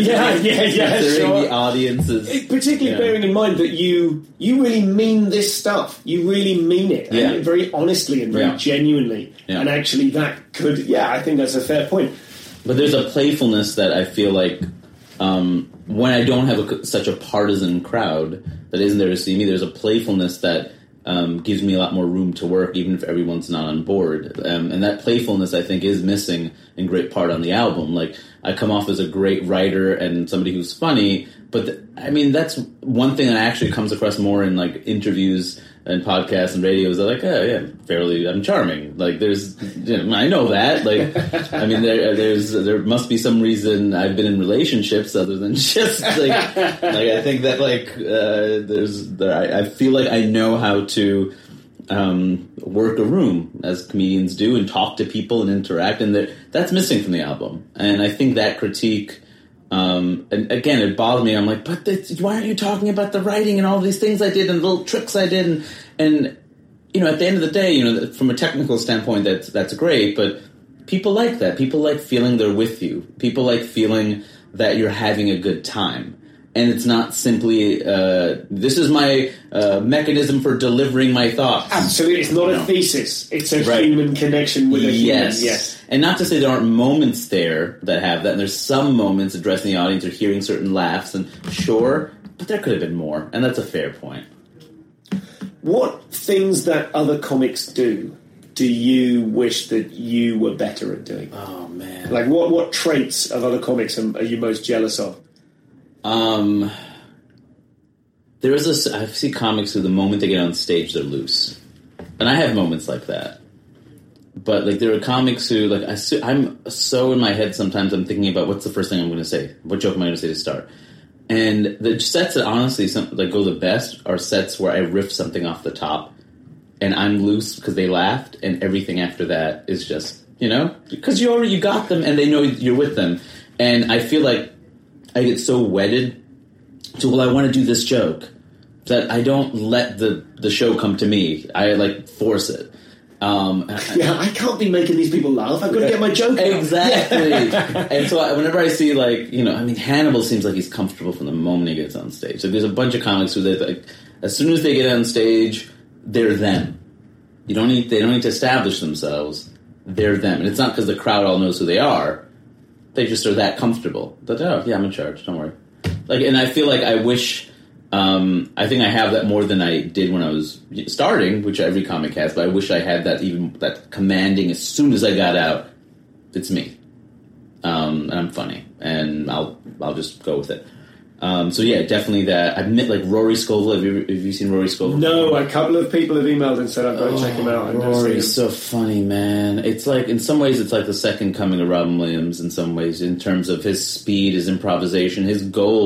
The audiences, particularly bearing in mind that you really mean this stuff. You really mean it, and very honestly and very genuinely. Yeah. And actually, that could, I think that's a fair point. But there's a playfulness that I feel like. When I don't have such a partisan crowd that isn't there to see me, there's a playfulness that gives me a lot more room to work, even if everyone's not on board. And that playfulness, I think, is missing in great part on the album. Like, I come off as a great writer and somebody who's funny, but that's one thing that actually comes across more in, like, interviews and podcasts and radios. They're like, I'm charming. Like, there's, I know that. Like, there must be some reason I've been in relationships other than just, like I think that, like, I feel like I know how to work a room, as comedians do, and talk to people and interact, and that's missing from the album. And I think that critique, and again, it bothered me. I'm like, but why aren't you talking about the writing and all these things I did and the little tricks I did? And at the end of the day, from a technical standpoint, that's great, but people like that. People like feeling they're with you. People like feeling that you're having a good time. And it's not simply, this is my mechanism for delivering my thoughts. Absolutely. It's not a thesis. It's a human connection with a human. Yes. And not to say there aren't moments there that have that. And there's some moments addressing the audience or hearing certain laughs. And sure, but there could have been more. And that's a fair point. What things that other comics do you wish that you were better at doing? Oh, man. Like, what traits of other comics are you most jealous of? I see comics who the moment they get on stage, they're loose. And I have moments like that. But, like, there are comics who, like, I'm so in my head sometimes I'm thinking about what's the first thing I'm going to say? What joke am I going to say to start? And the sets that honestly go the best are sets where I riff something off the top and I'm loose because they laughed, and everything after that is just, because you got them and they know you're with them. And I feel like I get so wedded to, I want to do this joke, that I don't let the show come to me. I, like, force it. I can't be making these people laugh. I've got to get my joke out. Exactly. And so whenever I see, like, Hannibal seems like he's comfortable from the moment he gets on stage. So there's a bunch of comics who, like, as soon as they get on stage, they're them. They don't need to establish themselves. They're them. And it's not because the crowd all knows who they are. They just are that comfortable. That, I'm in charge. Don't worry. Like, and I feel like I wish... I think I have that more than I did when I was starting, which every comic has, but I wish I had that commanding as soon as I got out, it's me. And I'm funny. And I'll just go with it. Definitely that. I admit, like, Rory Scovel. Have you seen Rory Scovel? No, a couple of people have emailed and said I've got to check him out. Rory's so funny, man. It's like, in some ways, it's like the second coming of Robin Williams in some ways, in terms of his speed, his improvisation. His goal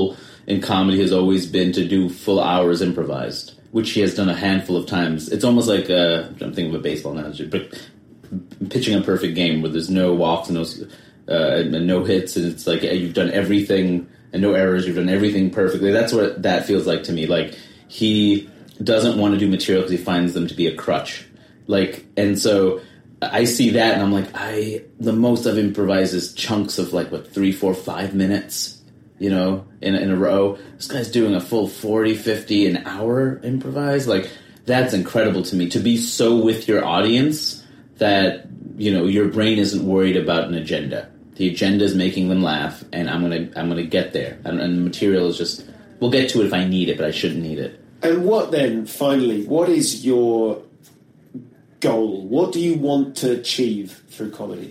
in comedy has always been to do full hours improvised, which he has done a handful of times. It's almost like, I'm thinking of a baseball analogy, but pitching a perfect game where there's no walks and no hits, and it's like you've done everything and no errors, you've done everything perfectly. That's what that feels like to me. Like, he doesn't want to do material because he finds them to be a crutch. Like, and so I see that and I'm like, the most I've improvised is chunks of 3, 4, 5 minutes, in a row. This guy's doing a full 40, 50 an hour improvise. Like, that's incredible to me, to be so with your audience that, your brain isn't worried about an agenda. The agenda is making them laugh, and I'm gonna get there. And the material is just, we'll get to it if I need it, but I shouldn't need it. And what then, finally, what is your goal? What do you want to achieve through comedy?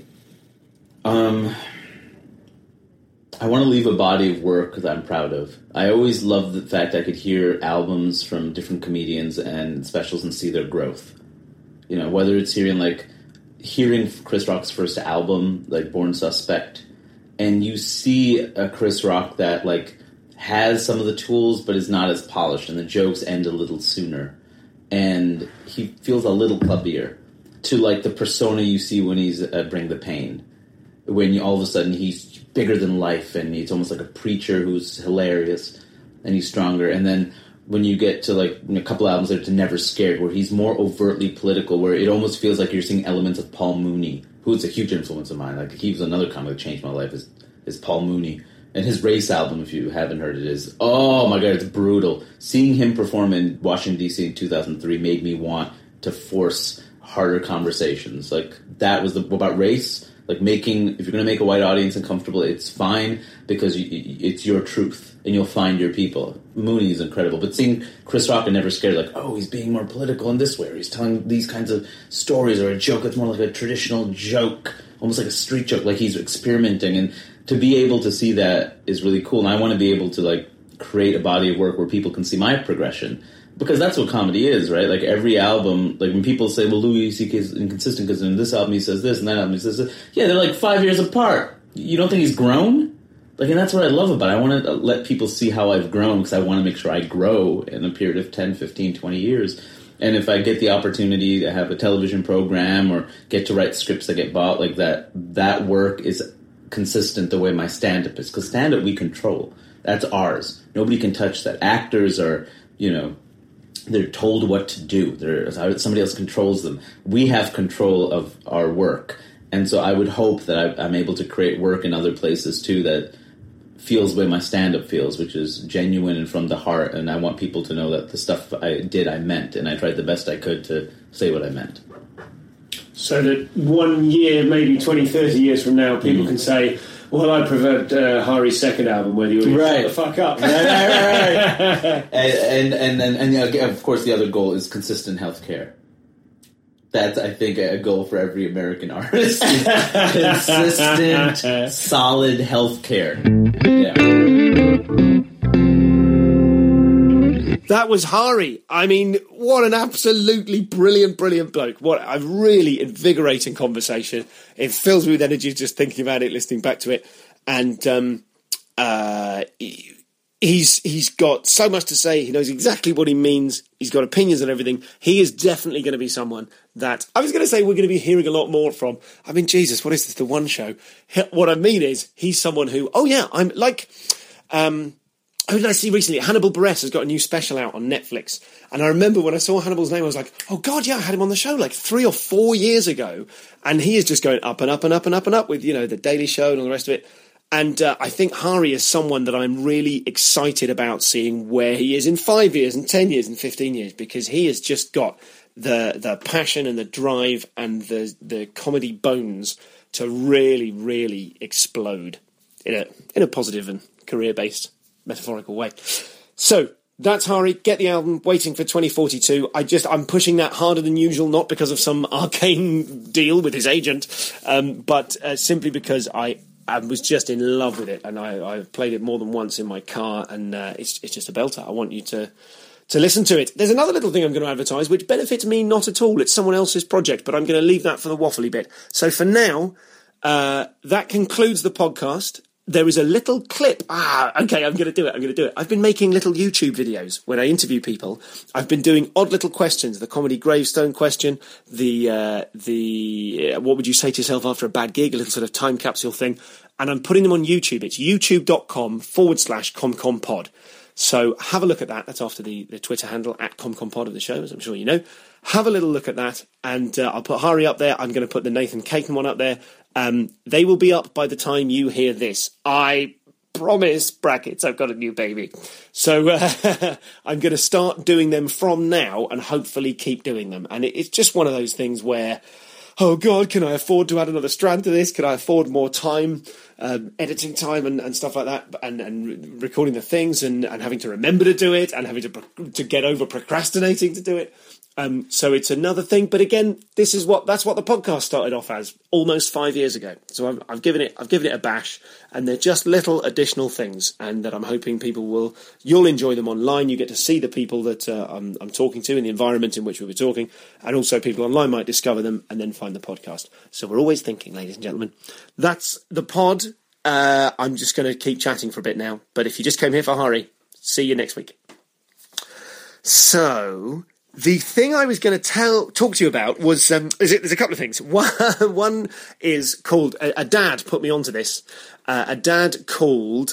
I want to leave a body of work that I'm proud of. I always loved the fact I could hear albums from different comedians and specials and see their growth. Whether it's hearing Chris Rock's first album, like Born Suspect, and you see a Chris Rock that has some of the tools but is not as polished, and the jokes end a little sooner, and he feels a little clubbier, to the persona you see when he's Bring the Pain, when all of a sudden he's bigger than life, and it's almost like a preacher who's hilarious, and he's stronger. And then when you get to a couple albums later to Never Scared, where he's more overtly political, where it almost feels like you're seeing elements of Paul Mooney, who is a huge influence of mine. He was another comic that changed my life, is Paul Mooney. And his Race album, if you haven't heard it, is, oh my god, it's brutal. Seeing him perform in Washington, D.C. in 2003 made me want to force harder conversations. That was about race. If you're going to make a white audience uncomfortable, it's fine, because it's your truth, and you'll find your people. Mooney is incredible. But seeing Chris Rock and Never Scared, he's being more political in this way, or he's telling these kinds of stories, or a joke that's more like a traditional joke, almost like a street joke, he's experimenting. And to be able to see that is really cool. And I want to be able to, create a body of work where people can see my progression. Because that's what comedy is, right? Every album, when people say, well, Louis C.K. is inconsistent because in this album he says this, and that album he says this. Yeah, they're 5 years apart. You don't think he's grown? And that's what I love about it. I want to let people see how I've grown, because I want to make sure I grow in a period of 10, 15, 20 years. And if I get the opportunity to have a television program or get to write scripts that get bought, that work is consistent the way my stand-up is. Because stand-up we control. That's ours. Nobody can touch that. Actors are, they're told what to do. Somebody else controls them. We have control of our work. And so I would hope that I'm able to create work in other places too that feels the way my stand-up feels, which is genuine and from the heart. And I want people to know that the stuff I did, I meant. And I tried the best I could to say what I meant. So that 1 year, maybe 20, 30 years from now, people can say, well, I preferred Hari's second album, where you shut the fuck up. Right. and then, of course, the other goal is consistent healthcare. That's, I think, a goal for every American artist. Consistent, solid healthcare. Yeah. That was Hari. I mean, what an absolutely brilliant bloke. What a really invigorating conversation. It fills me with energy just thinking about it, listening back to it. And he's got so much to say. He knows exactly what he means. He's got opinions on everything. He is definitely going to be someone that I was going to say we're going to be hearing a lot more from. I mean, Jesus, what is this, the one show? What I mean is he's someone who, I'm like... who did I see recently? Hannibal Buress has got a new special out on Netflix. And I remember when I saw Hannibal's name, I was like, oh God, yeah, I had him on the show 3 or 4 years ago. And he is just going up and up and up and up and up with, The Daily Show and all the rest of it. And I think Hari is someone that I'm really excited about seeing where he is in 5 years and 10 years and 15 years, because he has just got the passion and the drive and the comedy bones to really, really explode in a positive and career-based metaphorical way. So that's Hari. Get the album. Waiting for 2042. I'm pushing that harder than usual, not because of some arcane deal with his agent, but simply because I was just in love with it, and I played it more than once in my car, and it's just a belter. I want you to listen to it. There's another little thing I'm going to advertise, which benefits me not at all. It's someone else's project, but I'm going to leave that for the waffly bit. So for now, that concludes the podcast. there is a little clip. Okay, I'm going to do it. I've been making little YouTube videos when I interview people. I've been doing odd little questions, the comedy gravestone question, the what would you say to yourself after a bad gig, a little sort of time capsule thing. And I'm putting them on YouTube. It's youtube.com/ComCompod. So have a look at that. That's after the Twitter handle at ComCompod of the show, as I'm sure you know. Have a little look at that. And I'll put Hari up there. I'm going to put the Nathan Caton one up there. They will be up by the time you hear this. I promise, brackets, I've got a new baby. So I'm going to start doing them from now and hopefully keep doing them. And it's just one of those things where, oh God, can I afford to add another strand to this? Can I afford more time, editing time and stuff like that, and recording the things and having to remember to do it and having to get over procrastinating to do it. So it's another thing, but again, that's what the podcast started off as almost 5 years ago. So I've given it a bash, and they're just little additional things, and that I'm hoping you'll enjoy them online. You get to see the people that I'm talking to in the environment in which we were talking, and also people online might discover them and then find the podcast. So we're always thinking, ladies and gentlemen. That's the pod. I'm just going to keep chatting for a bit now, but if you just came here for Hari, see you next week. So the thing I was going to talk to you about was, there's a couple of things. One is called, a dad put me onto this. A dad called,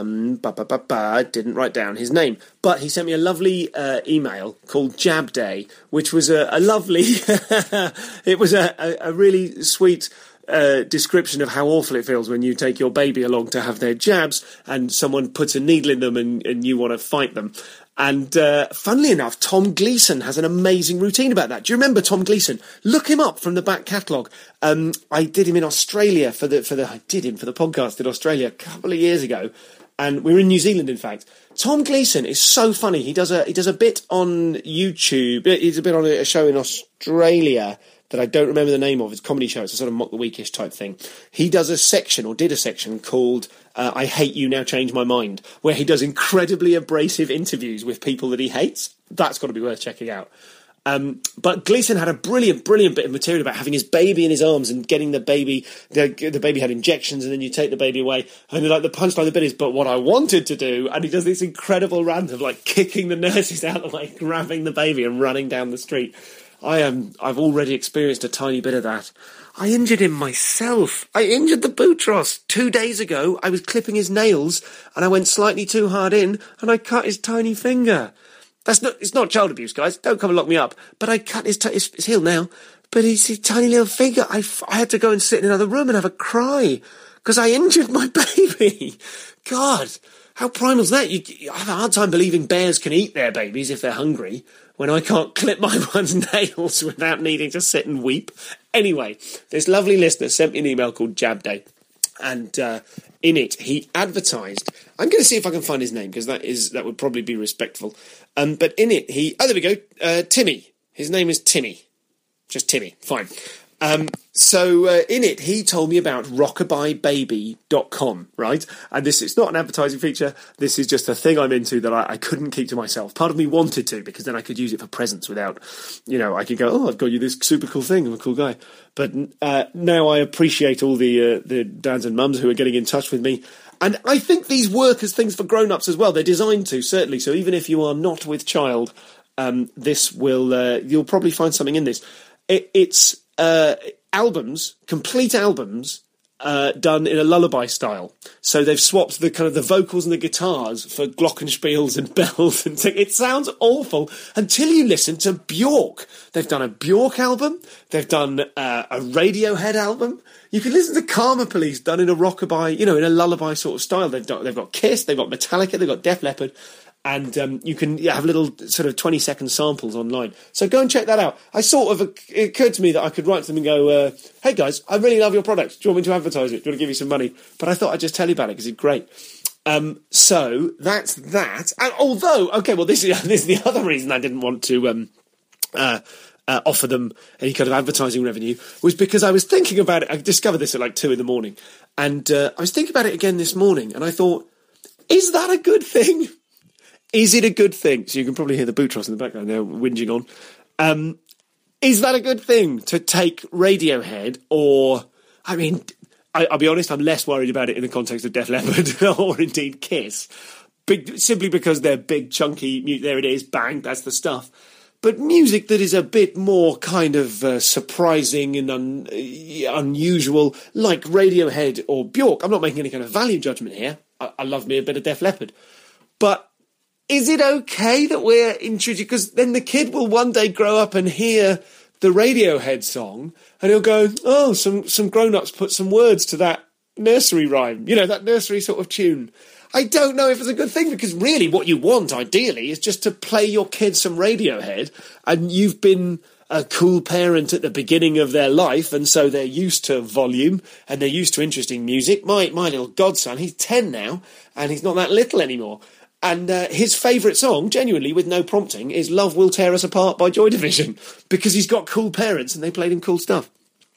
didn't write down his name, but he sent me a lovely email called Jab Day, which was a lovely, it was a really sweet description of how awful it feels when you take your baby along to have their jabs and someone puts a needle in them and you want to fight them. And funnily enough, Tom Gleeson has an amazing routine about that. Do you remember Tom Gleeson? Look him up from the back catalogue. I did him in Australia I did him for the podcast in Australia a couple of years ago, and we were in New Zealand, in fact. Tom Gleeson is so funny. He does a bit on YouTube. He's a bit on a show in Australia that I don't remember the name of. It's a comedy show. It's a sort of Mock the Weekish type thing. He does a section, or did a section, called I Hate You, Now Change My Mind, where he does incredibly abrasive interviews with people that he hates. That's got to be worth checking out. But Gleeson had a brilliant bit of material about having his baby in his arms and getting the baby had injections, and then you take the baby away. And like the punchline of the bit is, but what I wanted to do, and he does this incredible rant of like kicking the nurses out of the way, grabbing the baby and running down the street. I've already experienced a tiny bit of that. I injured him myself. I injured the Boutros 2 days ago. I was clipping his nails and I went slightly too hard in and I cut his tiny finger. It's not child abuse, guys. Don't come and lock me up. But I cut it's healed now. But his tiny little finger, I had to go and sit in another room and have a cry because I injured my baby. God, how primal's that? I have a hard time believing bears can eat their babies if they're hungry, when I can't clip my one's nails without needing to sit and weep. Anyway, this lovely listener sent me an email called Jab Day, and in it he advertised. I'm going to see if I can find his name, because that would probably be respectful. But in it there we go, Timmy. His name is Timmy. Just Timmy, fine. So in it, he told me about rockabyebaby.com, right? And it's not an advertising feature. This is just a thing I'm into that I couldn't keep to myself. Part of me wanted to, because then I could use it for presents without, I could go, oh, I've got you this super cool thing. I'm a cool guy. But now I appreciate all the dads and mums who are getting in touch with me. And I think these work as things for grown-ups as well. They're designed to, certainly. So even if you are not with child, this will, you'll probably find something in this. It's complete albums, done in a lullaby style. So they've swapped the kind of the vocals and the guitars for glockenspiels and bells and it sounds awful until you listen to Bjork. They've done a Bjork album. They've done a Radiohead album. You can listen to Karma Police done in a rockabye, in a lullaby sort of style. They've got Kiss, they've got Metallica, they've got Def Leppard. And you can have little sort of 20-second samples online. So go and check that out. It occurred to me that I could write to them and go, hey guys, I really love your product. Do you want me to advertise it? Do you want to give you some money? But I thought I'd just tell you about it because it's great. So that's that. And although, okay, well, this is the other reason I didn't want to offer them any kind of advertising revenue, was because I was thinking about it. I discovered this at like 2 a.m. And I was thinking about it again this morning. And I thought, is that a good thing? Is it a good thing? So you can probably hear the Boutros in the background now whinging on. Is that a good thing to take Radiohead or, I I'll be honest, I'm less worried about it in the context of Def Leppard or indeed Kiss, simply because they're big, chunky, there it is, bang, that's the stuff. But music that is a bit more kind of surprising and unusual, like Radiohead or Bjork. I'm not making any kind of value judgment here. I love me a bit of Def Leppard. But is it okay that we're introduced? Because then the kid will one day grow up and hear the Radiohead song and he'll go, oh, some grown-ups put some words to that nursery rhyme. You know, that nursery sort of tune. I don't know if it's a good thing, because really what you want, ideally, is just to play your kids some Radiohead, and you've been a cool parent at the beginning of their life, and so they're used to volume, and they're used to interesting music. My little godson, he's 10 now, and he's not that little anymore. And his favourite song, genuinely, with no prompting, is Love Will Tear Us Apart by Joy Division, because he's got cool parents, and they played him cool stuff.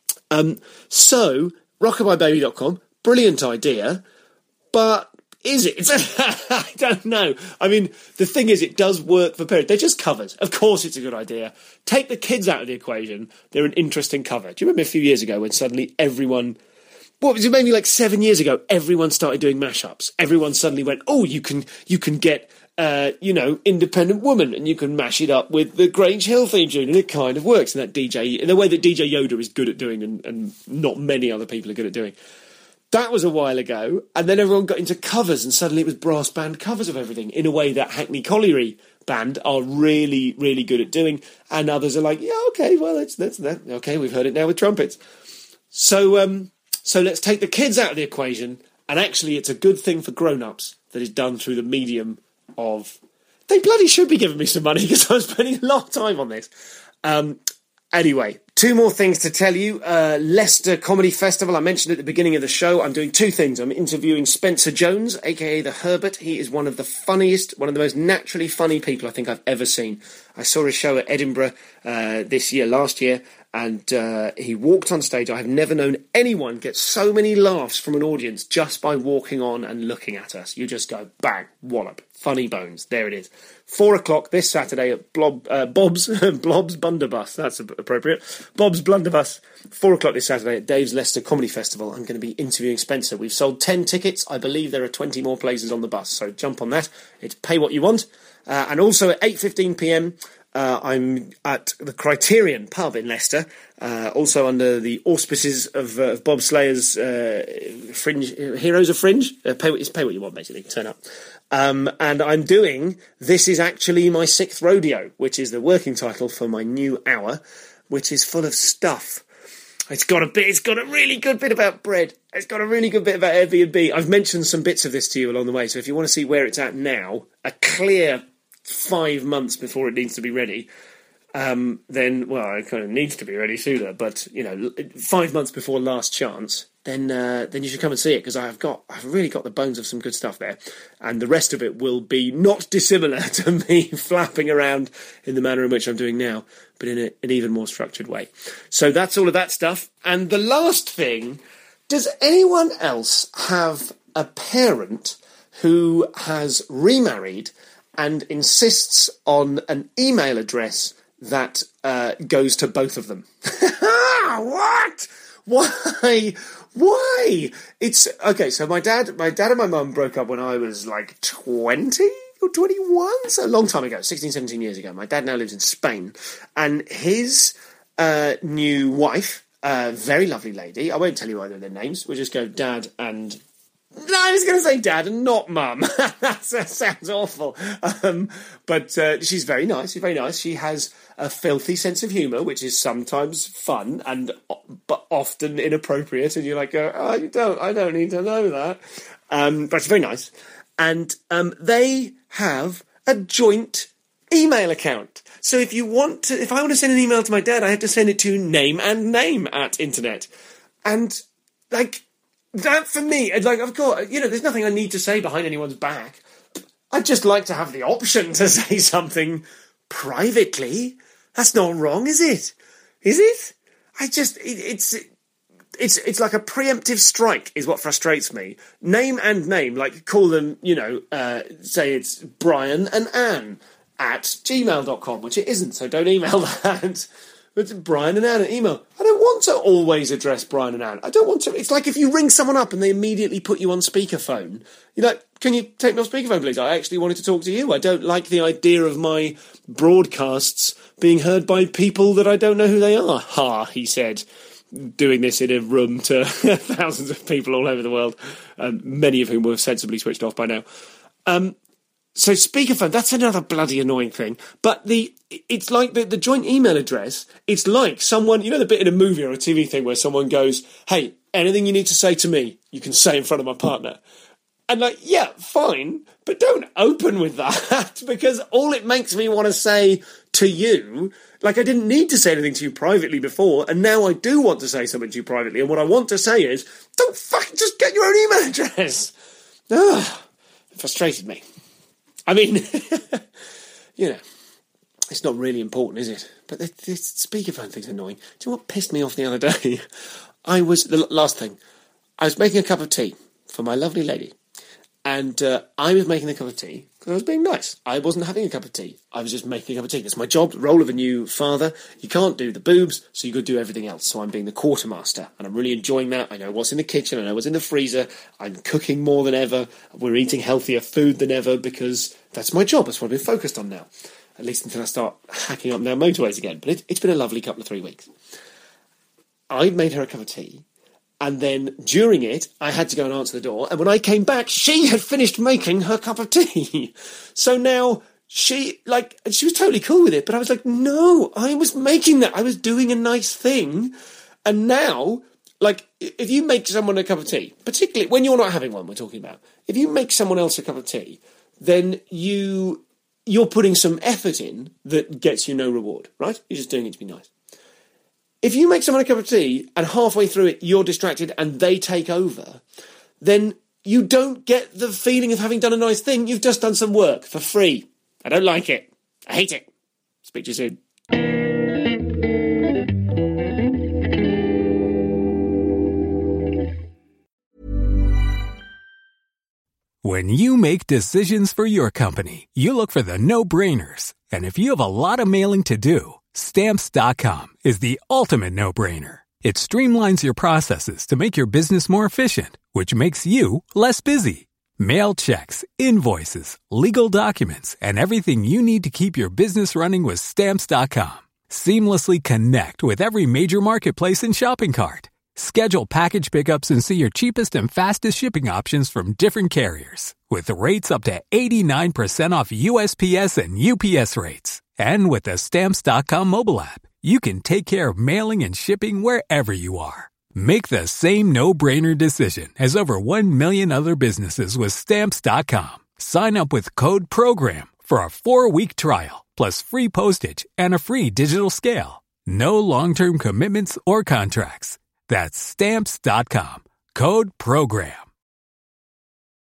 So, rockabyebaby.com, brilliant idea, but is it? I don't know. I mean, the thing is, it does work for parents. They're just covers. Of course it's a good idea. Take the kids out of the equation. They're an interesting cover. Do you remember a few years ago when suddenly everyone... What was it, maybe like 7 years ago, everyone started doing mashups. Everyone suddenly went, oh, you can get, Independent Woman, and you can mash it up with the Grange Hill theme tune, and it kind of works in the way that DJ Yoda is good at doing and not many other people are good at doing. That was a while ago, and then everyone got into covers, and suddenly it was brass band covers of everything, in a way that Hackney Colliery Band are really, really good at doing, and others are like, yeah, okay, well, that's that. Okay, we've heard it now with trumpets. So let's take the kids out of the equation, and actually it's a good thing for grown-ups that is done through the medium of... They bloody should be giving me some money, because I'm spending a lot of time on this. Anyway, two more things to tell you. Leicester Comedy Festival, I mentioned at the beginning of the show. I'm doing two things. I'm interviewing Spencer Jones, a.k.a. The Herbert. He is one of the funniest, one of the most naturally funny people I think I've ever seen. I saw his show at Edinburgh last year, and he walked on stage. I have never known anyone get so many laughs from an audience just by walking on and looking at us. You just go, bang, wallop, funny bones. There it is. 4:00 this Saturday at Bob's Blunderbuss. That's appropriate. Bob's Blunderbuss. 4:00 this Saturday at Dave's Leicester Comedy Festival. I'm going to be interviewing Spencer. We've sold 10 tickets. I believe there are 20 more places on the bus, so jump on that. It's pay what you want. And also at 8:15pm, I'm at the Criterion pub in Leicester, also under the auspices of Bob Slayer's Fringe Heroes of Fringe. Pay what you want, basically. Turn up. And I'm doing This Is Actually My Sixth Rodeo, which is the working title for my new hour, which is full of stuff. It's got a really good bit about bread. It's got a really good bit about Airbnb. I've mentioned some bits of this to you along the way, so if you want to see where it's at now, a clear 5 months before it needs to be ready, then, well, it kind of needs to be ready sooner, but, 5 months before last chance, then you should come and see it, because I've really got the bones of some good stuff there, and the rest of it will be not dissimilar to me flapping around in the manner in which I'm doing now, but in an even more structured way. So that's all of that stuff. And the last thing, does anyone else have a parent who has remarried and insists on an email address that goes to both of them? What? Why? It's okay. So my dad and my mum broke up when I was like 20 or 21, so a long time ago, 16, 17 years ago. My dad now lives in Spain, and his new wife, very lovely lady. I won't tell you either of their names. We'll just go Dad and... No, I was going to say Dad and not Mum. That sounds awful. But she's very nice. She's very nice. She has a filthy sense of humour, which is sometimes fun but often inappropriate. And you're like, I don't need to know that. But she's very nice. And they have a joint email account. So if I want to send an email to my dad, I have to send it to name@internet. And like... That, for me, like, of course, there's nothing I need to say behind anyone's back. I'd just like to have the option to say something privately. That's not wrong, is it? Is it? It's like a preemptive strike is what frustrates me. Name, like, call them, say it's Brian and Anne at gmail.com, which it isn't, so don't email that. It's Brian and Anne, an email. I don't want to always address Brian and Anne. I don't want to. It's like if you ring someone up and they immediately put you on speakerphone. You're like, can you take me on speakerphone, please? I actually wanted to talk to you. I don't like the idea of my broadcasts being heard by people that I don't know who they are. Ha, he said, doing this in a room to thousands of people all over the world, many of whom were sensibly switched off by now. So speakerphone, that's another bloody annoying thing. But it's like the joint email address, it's like someone, you know the bit in a movie or a TV thing where someone goes, hey, anything you need to say to me, you can say in front of my partner. And like, yeah, fine, but don't open with that, because all it makes me want to say to you, like I didn't need to say anything to you privately before, and now I do want to say something to you privately, and what I want to say is, don't fucking just get your own email address. It frustrated me. I mean, you know, it's not really important, is it? But this speakerphone thing's annoying. Do you know what pissed me off the other day? The last thing, I was making a cup of tea for my lovely lady. And I was making a cup of tea because I was being nice. I wasn't having a cup of tea. I was just making a cup of tea. That's my job, role of a new father. You can't do the boobs, so you got to do everything else. So I'm being the quartermaster, and I'm really enjoying that. I know what's in the kitchen. I know what's in the freezer. I'm cooking more than ever. We're eating healthier food than ever because that's my job. That's what I've been focused on now, at least until I start hacking up down motorways again. But it's been a lovely couple of 3 weeks. I made her a cup of tea. And then during it, I had to go and answer the door. And when I came back, she had finished making her cup of tea. So now she was totally cool with it. But I was like, no, I was making that. I was doing a nice thing. And now, like, if you make someone a cup of tea, particularly when you're not having one, we're talking about, if you make someone else a cup of tea, then you're putting some effort in that gets you no reward, right? You're just doing it to be nice. If you make someone a cup of tea and halfway through it you're distracted and they take over, then you don't get the feeling of having done a nice thing. You've just done some work for free. I don't like it. I hate it. Speak to you soon. When you make decisions for your company, you look for the no-brainers. And if you have a lot of mailing to do, Stamps.com is the ultimate no-brainer. It streamlines your processes to make your business more efficient, which makes you less busy. Mail checks, invoices, legal documents, and everything you need to keep your business running with Stamps.com. Seamlessly connect with every major marketplace and shopping cart. Schedule package pickups and see your cheapest and fastest shipping options from different carriers, with rates up to 89% off USPS and UPS rates. And with the Stamps.com mobile app, you can take care of mailing and shipping wherever you are. Make the same no-brainer decision as over 1 million other businesses with Stamps.com. Sign up with code PROGRAM for a 4-week trial, plus free postage and a free digital scale. No long-term commitments or contracts. That's Stamps.com. Code PROGRAM.